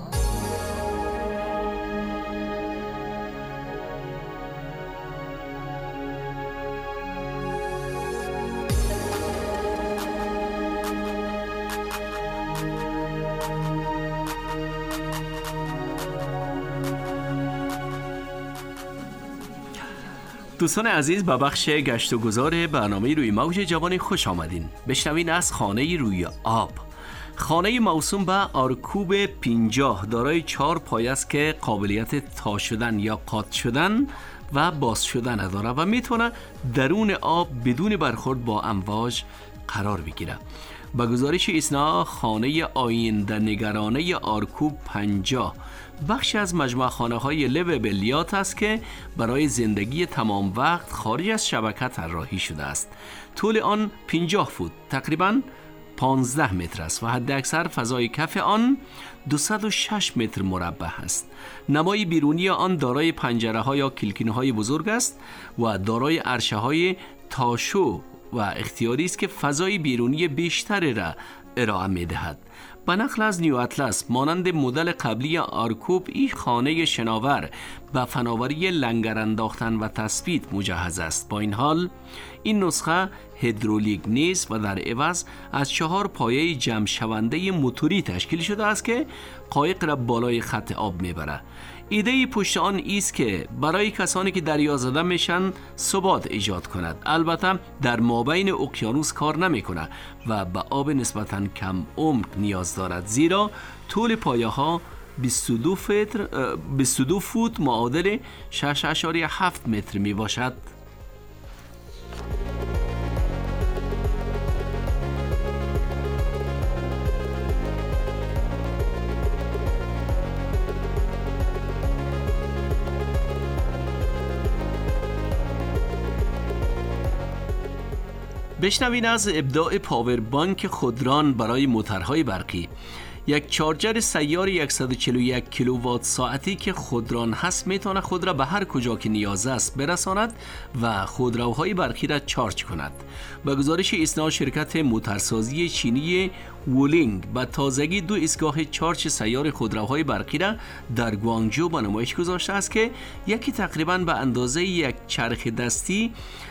دوستان عزیز، به بخش گشت و گذار برنامه روی موج جوانی خوش آمدین. بشنوین از خانه روی آب. خانه موسوم به آرکوب پنجاه دارای چهار پایه است که قابلیت تا شدن یا قاط شدن و باز شدن داره و میتونه درون آب بدون برخورد با امواج قرار بگیره. با گزارش ایسنا، خانه آینده نگرانه آرکوب پنجاه بخش از مجموعه خانه های لو بلیات است که برای زندگی تمام وقت خارج از شبکه طراحی شده است. طول آن پنجاه فوت، تقریباً پانزده متر است و حد اکثر فضای کف آن دویست و شش متر مربع است. نمای بیرونی آن دارای پنجره ها یا کلکینه های بزرگ است و دارای عرشه های تاشو و اختیاری است که فضای بیرونی بیشتری را ارائه می دهد. به نقل از نیو اطلس، مانند مدل قبلی آرکوب، این خانه شناور به فناوری لنگر انداختن و تثبیت مجهز است. با این حال این نسخه هیدرولیک نیست و در عوض از چهار پایه جمع شونده موتوری تشکیل شده است که قایق را بالای خط آب میبره. ایده پشت آن است که برای کسانی که دریا زده میشن ثبات ایجاد کند. البته در مابین اقیانوس کار نمیکنه و به آب نسبتاً کم عمق نیاز دارد، زیرا طول پایه ها بیست و دو فوت بیست و دو فوت معادل شش اشاریه هفت متر می باشد. بشنوین از ابداع پاور بانک خودران برای موتورهای برقی. یک چارجر سیار صد و چهل و یک کیلووات ساعتی که خودران هست میتونه خود را به هر کجا که نیاز است برساند و خودروهای برقی را چارج کند. با گزارش ایسنا، شرکت موتورسازی چینی وولینگ به تازگی دو ایستگاه چارج سیار خودروهای برقی را در گوانگجو به نمایش گذاشته است که یکی تقریباً به اندازه یک چرخ دستی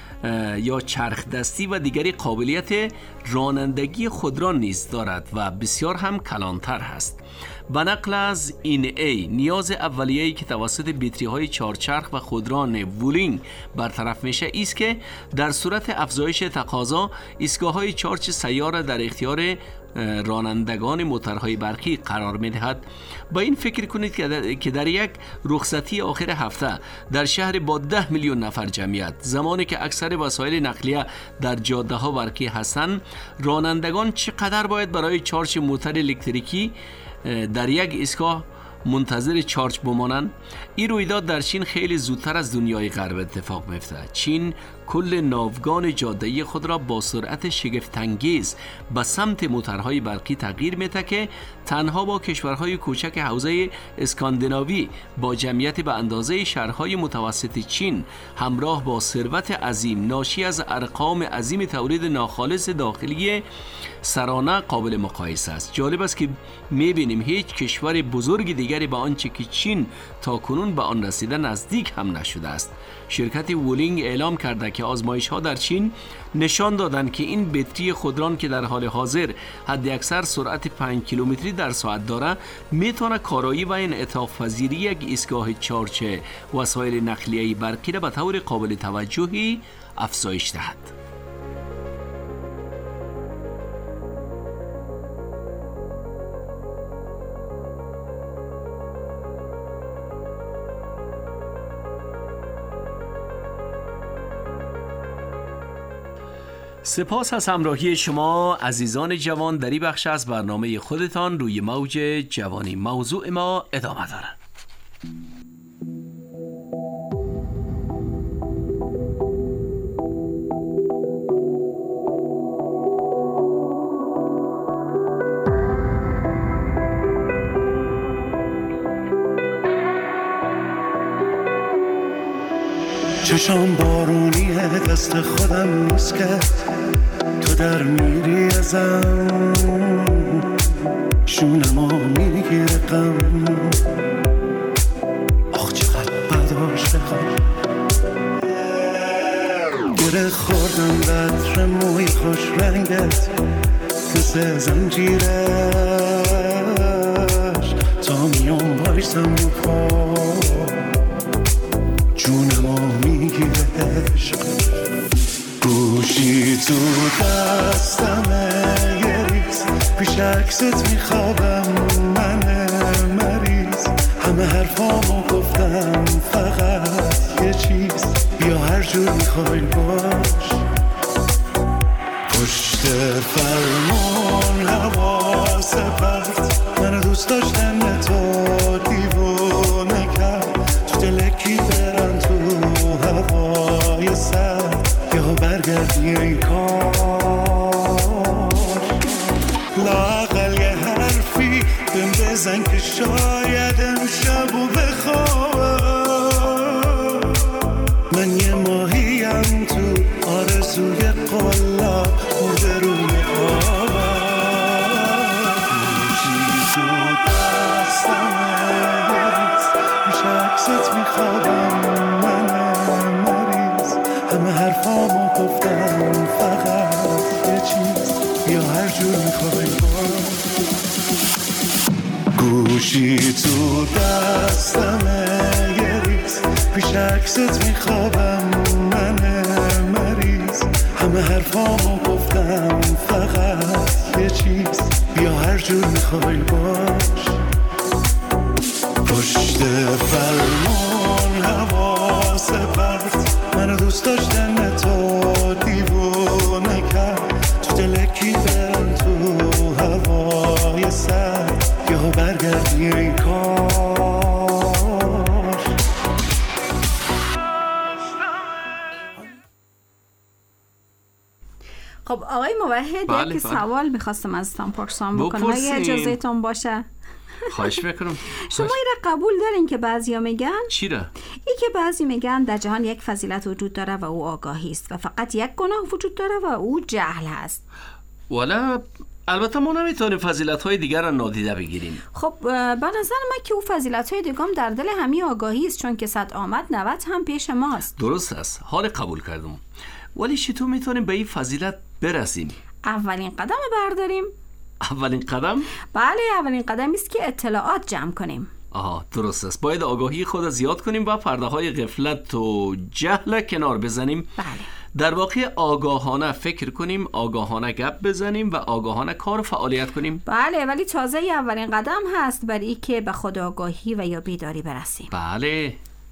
یا چرخ دستی و دیگری قابلیت رانندگی خودران نیز دارد و بسیار هم کلانتر هست. به نقل از این ای، نیاز اولیه‌ای که توسط بطری های چهارچرخ و خودران وولینگ برطرف میشه است که در صورت افزایش تقاضا ایستگاه های چارج سیار در اختیار رانندگان موتورهای برقی قرار میدهد. با این فکر کنید که در یک رخصتی آخر هفته در شهر با ده میلیون نفر جمعیت، زمانی که اکثر وسایل نقلیه در جاده ها برقی هستند، رانندگان چقدر باید برای چارج موتور الکتریکی در یک ایستگاه منتظر چارج بمانند؟ این رویداد در چین خیلی زودتر از دنیای غرب اتفاق میفته. چین کل ناوگان جاده‌ای خود را با سرعت شگفت‌انگیز به سمت موتورهای برقی تغییر میده که تنها با کشورهای کوچک حوزه اسکاندیناوی با جمعیت به اندازه شهرهای متوسط چین همراه با ثروت عظیم ناشی از ارقام عظیم تولید ناخالص داخلی سرانه قابل مقایسه است. جالب است که میبینیم هیچ کشور بزرگ دیگری به آنچه که چین تا کنون به آن رسیده نزدیک هم نشده است. شرکت وولینگ اعلام کرده که آزمایش ها در چین نشان دادند که این بطری خودران که در حال حاضر حد اکثر سرعت پنج کیلومتری در ساعت داره، میتونه کارایی و انعطاف پذیری یک ایستگاه چارج وسایل نقلیه برقی را به طور قابل توجهی افزایش دهد. سپاس از همراهی شما عزیزان جوان در این بخش از برنامه خودتان روی موج جوانی. موضوع ما ادامه دارد. چشام بارونیه، دست خودم نیست که تو در میری ازم، شونمو میگیره غم، آخ چقدر بداش بخوام. گره خوردم بطر موی خوش رنگت، مثل زنجیرش تا میام بایستم رو پا، جونمو میگیرش. گوشی تو دستمه یه ریز، پیش عکست میخوابم من مریض. همه حرفامو گفتم فقط یه چیز، بیا هر جور میخوای باش. پشت فرمون حواس پرت، منو دوست داشتن تو دیوونه کرد. تو دلکی برن تو هوای سر، یا برگردی ای کار. لااقل یه حرفی بهم بزن که شاید امشبو بخوابم. من یه ماهیم تو آرزوی قلاب مرده روی آبم. گوشی تو دستمه بریز، پیش عکست میخوابم من مریض. همه حرفامو گفتم فقط یه چیز، یا هر جور میخوای باش. گوشی تو دستمه یه ریز، پیش عکست میخوابم من مریض. همه حرفامو گفتم فقط یه چیز، بیا هر جور میخوای باش. پشت فرمون حواس پرت، منو دوست داشتن تو دیوونه کرد. تو دلکی برم تو هوای سر، یا برگردی ای کار. خب آقای موحد، بله، یک بله. سوال میخواستم ازتان پرسان بکنم اگه بپرسین. اجازهتون باشه. خواهش میکنم. شما ایره قبول دارین که بعضیا میگن چی را؟ ای که بعضی میگن در جهان یک فضیلت وجود داره و او آگاهی است و فقط یک گناه وجود داره و او جهل هست. والا البته ما نمیتونیم فضیلت های دیگر را نادیده بگیریم. خب به نظر من که او فضیلت های دیگم در دل همه آگاهی است، چون که صد آمد نوت هم پیش ماست. درست است، حال قبول کردم. ولی چطور میتونیم به این فضیلت برسیم؟ اولین قدم برداریم. اولین قدم؟ بله، اولین قدم است که اطلاعات جمع کنیم. آها، درست است. باید آگاهی خود زیاد کنیم و پرده های غفلت و جهل کنار بزنیم. بله. در واقع آگاهانه فکر کنیم، آگاهانه گپ بزنیم و آگاهانه کار و فعالیت کنیم. بله، ولی تازه اولین قدم هست برای که به خود آگاهی و یا بیداری برسیم. بله.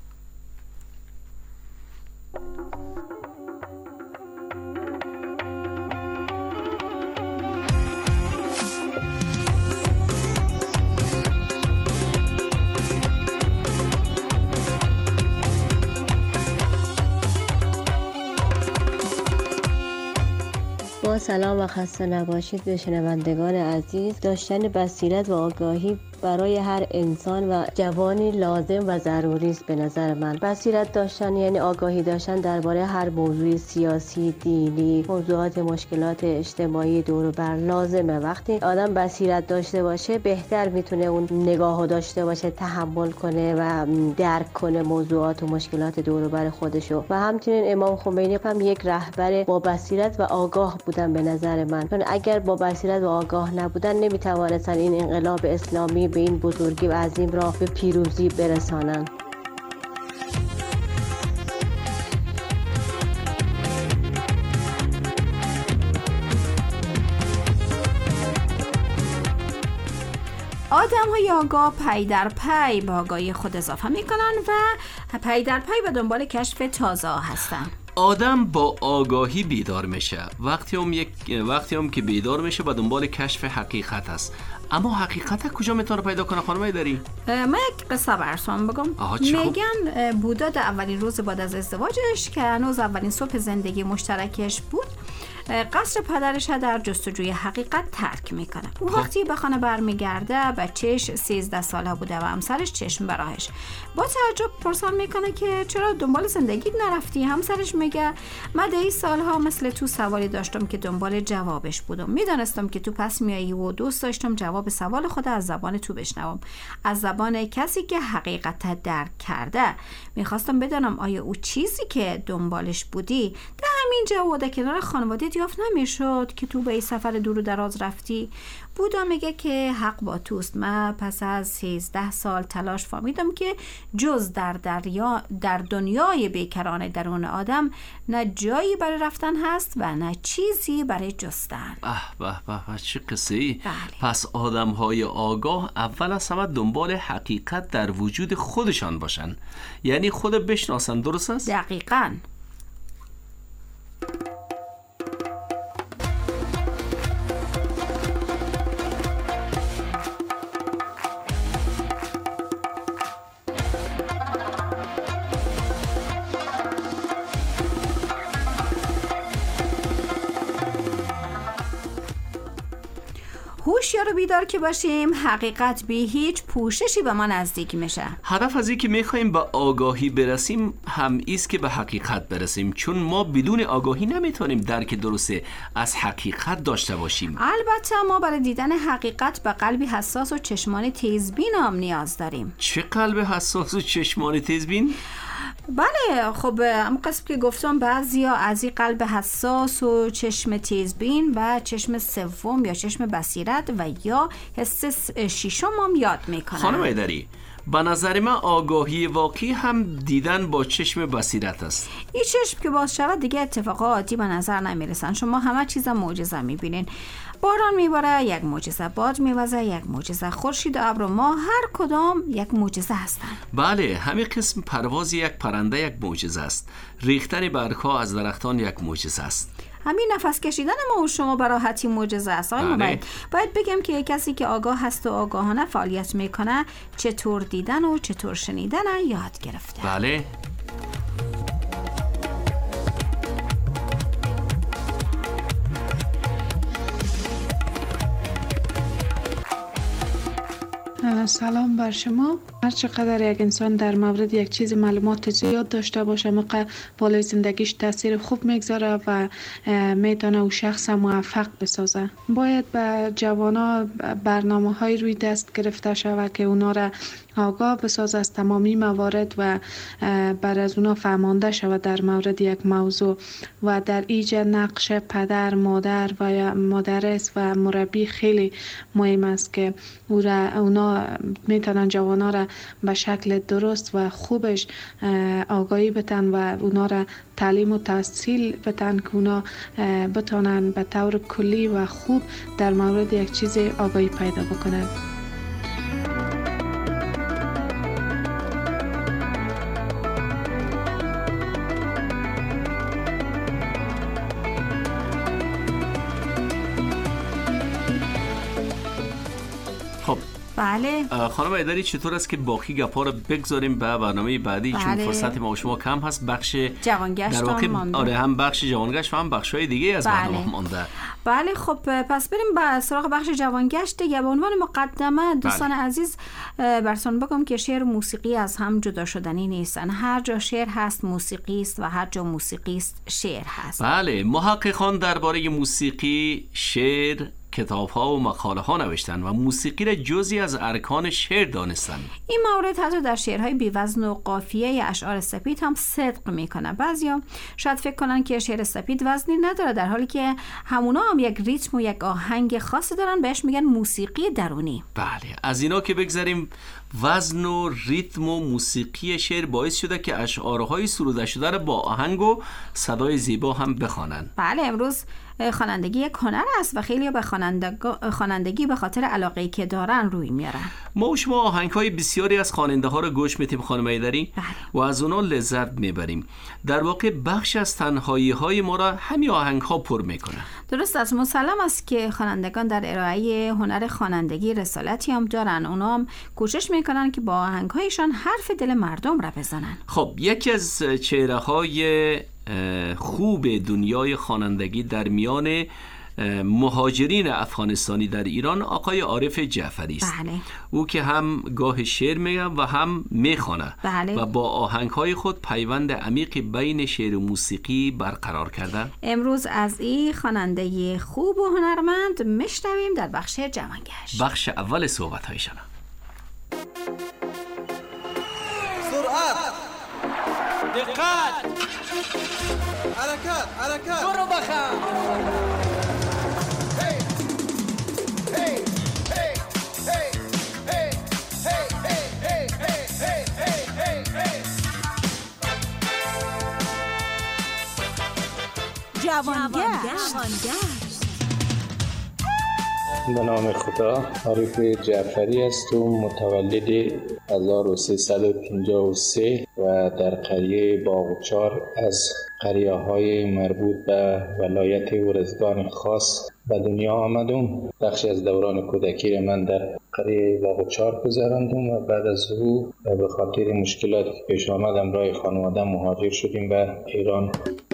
با سلام و خسته نباشید به شنوندگان عزیز. داشتن بصیرت و آگاهی برای هر انسان و جوانی لازم و ضروری است. به نظر من بصیرت داشتن یعنی آگاهی داشتن درباره هر موضوع سیاسی، دینی، موضوعات مشکلات اجتماعی دور و بر لازمه. وقتی آدم بصیرت داشته باشه بهتر میتونه اون نگاهو داشته باشه، تحمل کنه و درک کنه موضوعات و مشکلات دور و بر خودشو. و همچنین امام خمینی هم یک رهبر با بصیرت و آگاه بودن به نظر من، چون اگر با بصیرت و آگاه نبودن نمیتوانستن این انقلاب اسلامی به این بزرگی و عظیم را به پیروزی برسانند. آدم های آگاه پی در پی به آگاهی خود اضافه میکنن و پی در پی به دنبال کشف تازه هستن. آدم با آگاهی بیدار میشه. وقتی هم یک وقتی هم که بیدار میشه به دنبال کشف حقیقت است. اما حقیقت کجا میتونه پیدا کنه خانم داری؟ من یک قصه براتون بگم. میگن بودا در اولین روز بعد از ازدواجش که هنوز اولین صبح زندگی مشترکش بود، قصر پدرش در جستجوی حقیقت ترک میکنه. او وقتی به خانه برمیگرده بچهش سیزده ساله بوده و همسرش چشم براهش. با تعجب پرسان میکنه که چرا دنبال زندگی نرفتی؟ همسرش میگه من ده سالها مثل تو سوالی داشتم که دنبال جوابش بودم. میدانستم که تو پس میایی و دوست داشتم جواب سوال خود از زبان تو بشنوم، از زبان کسی که حقیقت درک کرده. میخواستم بدانم آیا او چیزی که دنبالش بودی در همین جا و در کنار خانواده یافت نمیشد که تو به این سفر دور و دراز رفتی؟ بودا میگه که حق با توست. من پس از سیزده سال تلاش فهمیدم که جز در دریا در دنیای بیکران درون آدم نه جایی برای رفتن هست و نه چیزی برای جستن. به به به چه قصه ای. پس آدم های آگاه اول از همه دنبال حقیقت در وجود خودشان باشن، یعنی خود بشناسن. درست است؟ دقیقاً. هوشیار و بیدار که باشیم، حقیقت بی هیچ پوششی به ما نزدیک میشه. هدف از این که میخوایم به آگاهی برسیم هم ایست که به حقیقت برسیم، چون ما بدون آگاهی نمیتونیم درک درسته از حقیقت داشته باشیم. البته ما برای دیدن حقیقت به قلبی حساس و چشمان تیزبین هم نیاز داریم. چه قلب حساس و چشمان تیزبین؟ بله، خب اما قسم که گفتم بعضیا از این قلب حساس و چشم تیزبین و چشم سوم یا چشم بصیرت و یا حس ششم هم یاد میکنن. خانم ایدری، به نظر من آگاهی واقعی هم دیدن با چشم بصیرت است. این چشم که باز شود دیگه اتفاقاتی به نظر نمیرسن. شما همه چیز معجزه میبینین. باران میباره یک معجزه، باد میوزه یک معجزه، خورشید و ابر و ماه هر کدام یک معجزه هستن. بله، همین قسم پرواز یک پرنده یک معجزه است. ریختن برگ‌ها از درختان یک معجزه است. همین نفس کشیدن ما و شما به راحتی معجزه است. بله. باید باید بگم که کسی که آگاه هست و آگاهانه فعالیت میکنه چطور دیدن و چطور شنیدن یاد گرفته. بله. سلام بر شما. هر چقدر یک انسان در مورد یک چیز معلومات زیاد داشته باشه موقع بالای زندگیش تاثیر خوب میگذاره و میتونه او شخص موفق بسازه. باید به جوانا برنامه های روی دست گرفته شود که اونا را آگاه بسازه از تمامی موارد و بر از اونا فهمانده شود در مورد یک موضوع و در ایجاد نقش پدر، مادر و یا مدرس و مربی خیلی مهم است که او را اونا میتونن جوانا را به شکل درست و خوبش آگاهی بتن و اونا را تعلیم و تحصیل بتن که اونا بتونن به طور کلی و خوب در مورد یک چیز آگاهی پیدا بکنن. بله. خانم ایدری، چطور است که باقی گپا رو بگذاریم به برنامه بعدی؟ بله. چون فرصت ما و شما کم هست. بخش جوانگشت در واقع مانده. آره، هم بخش جوانگشت و هم بخش‌های دیگه از بله. برنامه مانده. بله، خب پس بریم به سراغ بخش جوانگشت دیگه. به عنوان مقدمه دوستان بله. عزیز برسان بگم که شعر و موسیقی از هم جدا شدنی نیستن. هر جا شعر هست موسیقی است و هر جا موسیقی است شعر هست. بله، محققان درباره موسیقی، شعر، کتاب‌ها و مقاله‌ها نوشتن و موسیقی را جزئی از ارکان شعر دانستن. این مورد حتی در شعرهای بی‌وزن و قافیه اشعار سپید هم صدق میکنه. بعضیا شاید فکر کنن که شعر سپید وزنی نداره، در حالی که همونا هم یک ریتم و یک آهنگ خاصی دارن، بهش میگن موسیقی درونی. بله، از اینا که بگذاریم، وزن و ریتم و موسیقی شعر باعث شده که اشعارهای سروده شده را با آهنگ و صدای زیبا هم بخوانن. بله، امروز خوانندگی یک هنر است و خیلی به خوانندگی به خاطر علاقه‌ای که دارن روی میارن. ما و شما آهنگ‌های بسیاری از خواننده ها رو گوش میدیم خانم ایدری و از اونا لذت میبریم. در واقع بخش از تنهایی‌های ما را همین آهنگ‌ها پر میکنه. درست است. مسلم است که خوانندگان در ارائه هنر خوانندگی رسالتی هم دارن. اونا هم کوشش میکنن که با آهنگ‌هایشان حرف دل مردم را بزنن. خب یکی از چهره‌های خوب دنیای خوانندگی در میان مهاجرین افغانستانی در ایران آقای عارف جعفری است. بله. او که هم گاه شعر میگه و هم میخوانه. بله. و با آهنگهای خود پیوند عمیقی بین شعر و موسیقی برقرار کرده. امروز از این خواننده خوب و هنرمند میشنویم در بخش جوانگشت. بخش اول صحبت هایشان. سرعت، دقت، حرکت، حرکت، برو بخم. هی هی هی هی هی هی هی هی هی هی جوانگشت. به نام خدا، عارف جعفری هستم، متولد هزار و سیصد و پنجاه و سه و در قریه باغچار از قریه های مربوط به ولایت ارزگان خاص به دنیا آمدم. بخشی از دوران کودکی من در قریه باغچار گذراندم و بعد از او به خاطر مشکلاتی که پیش آمد همراه خانواده مهاجر شدیم به ایران.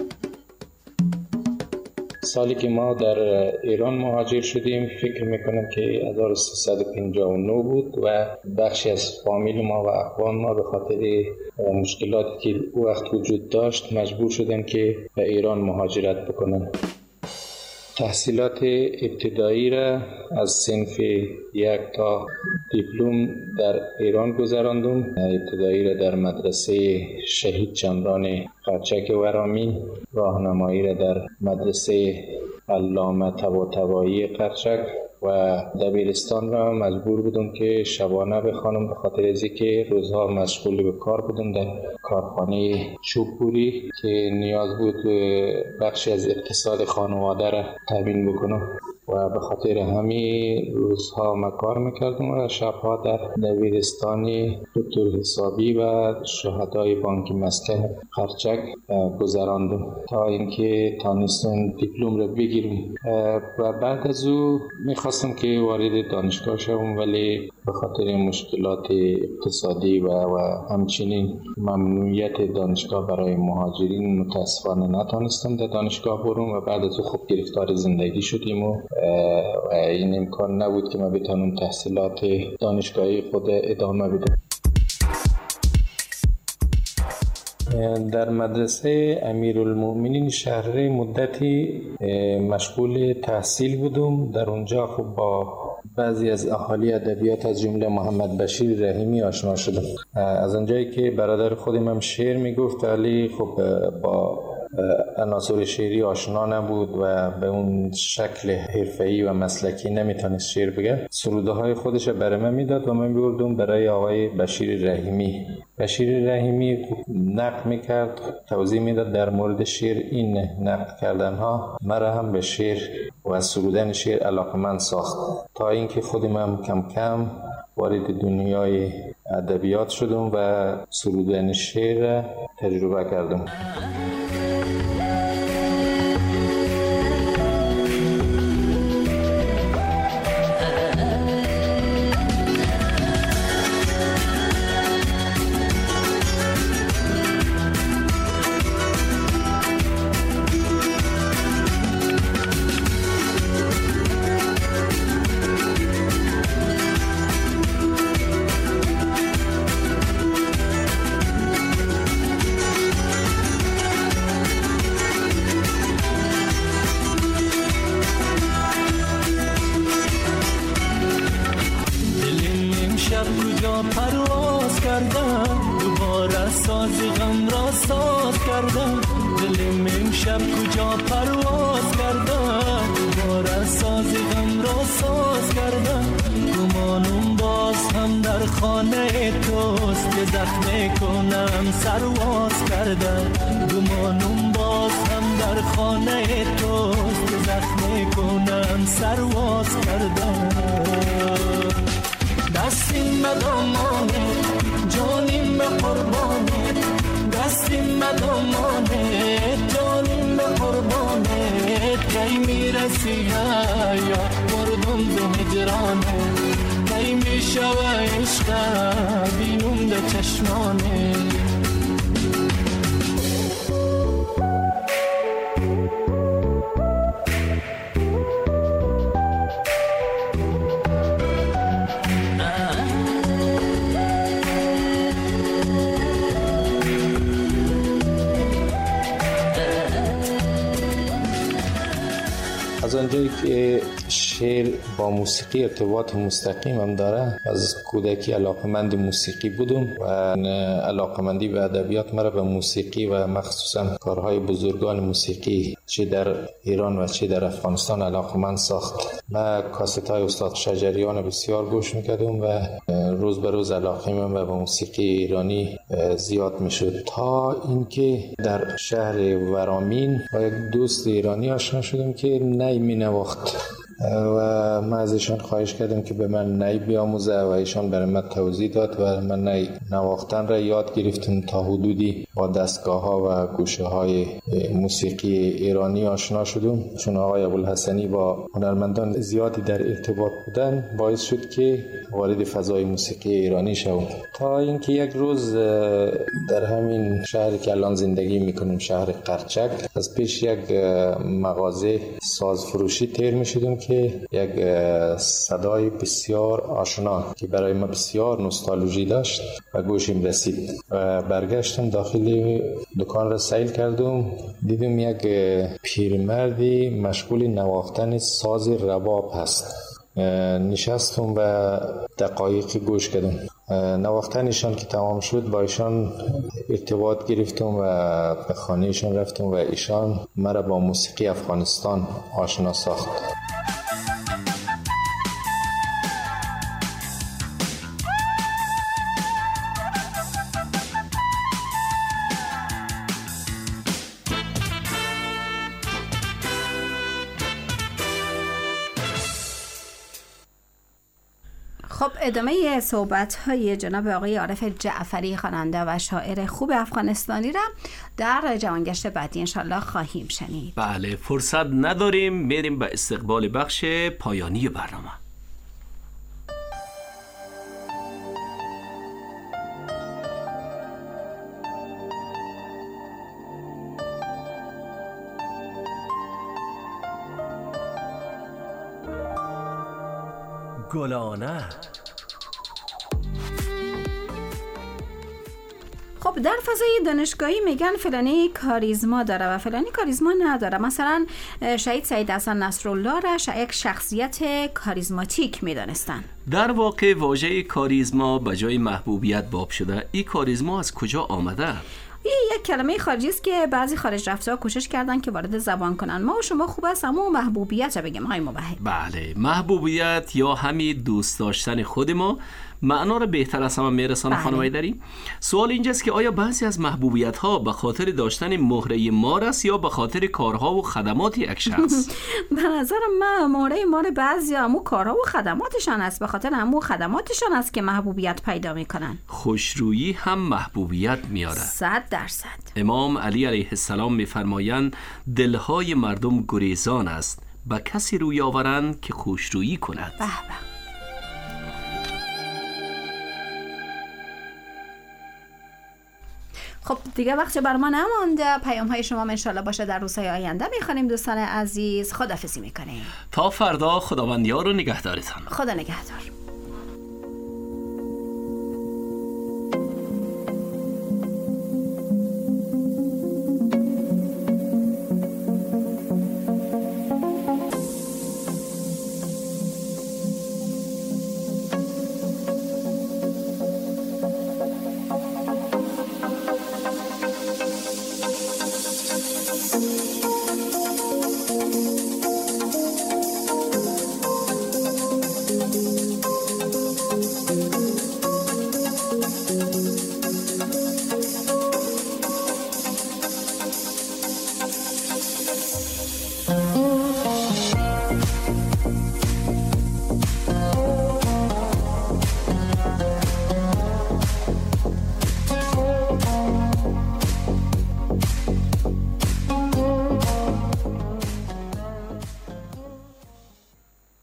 سالی که ما در ایران مهاجر شدیم فکر میکنم که هزار و سیصد و پنجاه و نه بود و بخشی از فامیل ما و اقوام ما به خاطر مشکلاتی که او وقت وجود داشت مجبور شدیم که به ایران مهاجرت بکنم. تحصیلات ابتدایی را از صنف یک تا دیپلم در ایران گذراندم. ابتدایی را در مدرسه شهید چمران قرچک ورامین، راهنمایی را در مدرسه علامه طباطبایی قرچک و دبیرستان را مجبور بودم که شبانه بخوانم به خاطر از اینکه روزها مشغول به کار بودم در کارخانه چوبپوری که نیاز بود بخشی از اقتصاد خانواده را تامین بکنم و به خاطر همین روزها ما کار میکردم و شبها در دبیرستان دکتر حسابی و شهدای بانک مسکن قرچک گذراندم تا اینکه تانستم دیپلم را بگیرم و بعد از او میخواستم که وارد دانشگاه شوم ولی به خاطر مشکلات اقتصادی و, و همچنین ممنوعیت دانشگاه برای مهاجرین متاسفانه نتانستم در دانشگاه برم و بعد از او خب گرفتار زندگی شدیم و, و این امکان نبود که من بتانم تحصیلات دانشگاهی خود ادامه بدم. در مدرسه امیرالمؤمنین شهری مدتی مشغول تحصیل بودم. در اونجا خب با بعضی از اهالی ادبیات از جمله محمد بشیر رحیمی آشنا شدم. از اونجایی که برادر خودم هم شعر میگفت ولی خب با عناصر شعری آشنا نبود و به اون شکل حرفه‌ای و مسلکی نمیتونست شعر بگه، سروده های خودش برای من میداد و من بردم برای آقای بشیر رحیمی. بشیر رحیمی نقد میکرد، توضیح میداد در مورد شعر. این نقد کردن ها مرا هم به شعر و سرودن شعر علاقمند ساخت تا اینکه خودم هم کم کم وارد دنیای ادبیات شدم و سرودن شعر تجربه کردم. از آنجایی که شعر با موسیقی ارتباط مستقیم هم داره، از کودکی علاقمند موسیقی بودم و علاقمندی به ادبیات مرا به موسیقی و مخصوصا کارهای بزرگان موسیقی چه در ایران و چه در افغانستان علاقمند ساخت. من کاست های استاد شجریان بسیار گوش میکردم و روز به روز علاقه من به موسیقی ایرانی زیاد میشد، تا اینکه در شهر ورامین با یک دوست ایرانی آشنا شدم که نی می نواخت و من از ایشان خواهش کردم که به من نی بیاموزه و ایشان برای من توضیح داد و من نی نواختن را یاد گرفتم. تا حدودی با دستگاه ها و گوشه های موسیقی ایرانی آشنا شدم، چون آقای ابوالحسنی با هنرمندان زیادی در ارتباط بودن باعث شد که وارد فضای موسیقی ایرانی شدم، تا اینکه یک روز در همین شهری که الان زندگی میکنم، شهر قرچک، از پیش یک مغازه سازفروشی تیر میشدم که یک صدای بسیار آشنا که برای ما بسیار نوستالژی داشت و گوشم رسید و برگشتم داخل دکان را سیل کردم، دیدم یک پیرمردی مشغول نواختن ساز رباب هست. نشستم و دقایقی گوش کردم. نواختنشان که تمام شد با ایشان ارتباط گرفتم و به خانه ایشان رفتم و ایشان مرا با موسیقی افغانستان آشنا ساخت. خب ادامه صحبت های جناب آقای عارف جعفری خواننده و شاعر خوب افغانستانی را در جوانگشت بعدی انشالله خواهیم شنید. بله، فرصت نداریم، میریم به استقبال بخش پایانی برنامه. گلانه. خب در فضای دانشگاهی میگن فلانی کاریزما داره و فلانی کاریزما نداره. مثلا شهید سید حسن نصرالله را یک شخصیت کاریزماتیک میدانستن. در واقع واژه کاریزما به جای محبوبیت باب شده. این کاریزما از کجا آمده؟ این یک کلمه خارجی است که بعضی خارج رفته‌ها کوشش کردن که وارد زبان کنن. ما و شما خوب است اما محبوبیت را بگیم های مبهد. بله، محبوبیت یا همین دوست داشتن خود ما معنا را بهتر از همه میرسانه. بله. خانم ایدری، سوال اینجاست که آیا بعضی از محبوبیت ها به خاطر داشتن مهره مار است یا به خاطر کارها و خدمات یک شخص؟ به نظر من مهره مار بعضی همو کارها و خدماتشان است. به خاطر همو خدماتشان است که محبوبیت پیدا میکنن. خوشرویی هم محبوبیت میاره. صد درصد. امام علی علیه السلام میفرمایند دلهای مردم گریزان است، به کسی روی آورند که خوشرویی کند. به به. خب دیگه وقت بر ما نمانده. پیام های شما انشالله باشه در روزهای آینده میخوانیم. دوستان عزیز خداحافظی میکنیم تا فردا. خداوند یار و نگهدارتان. خدا نگهدار. Thank you.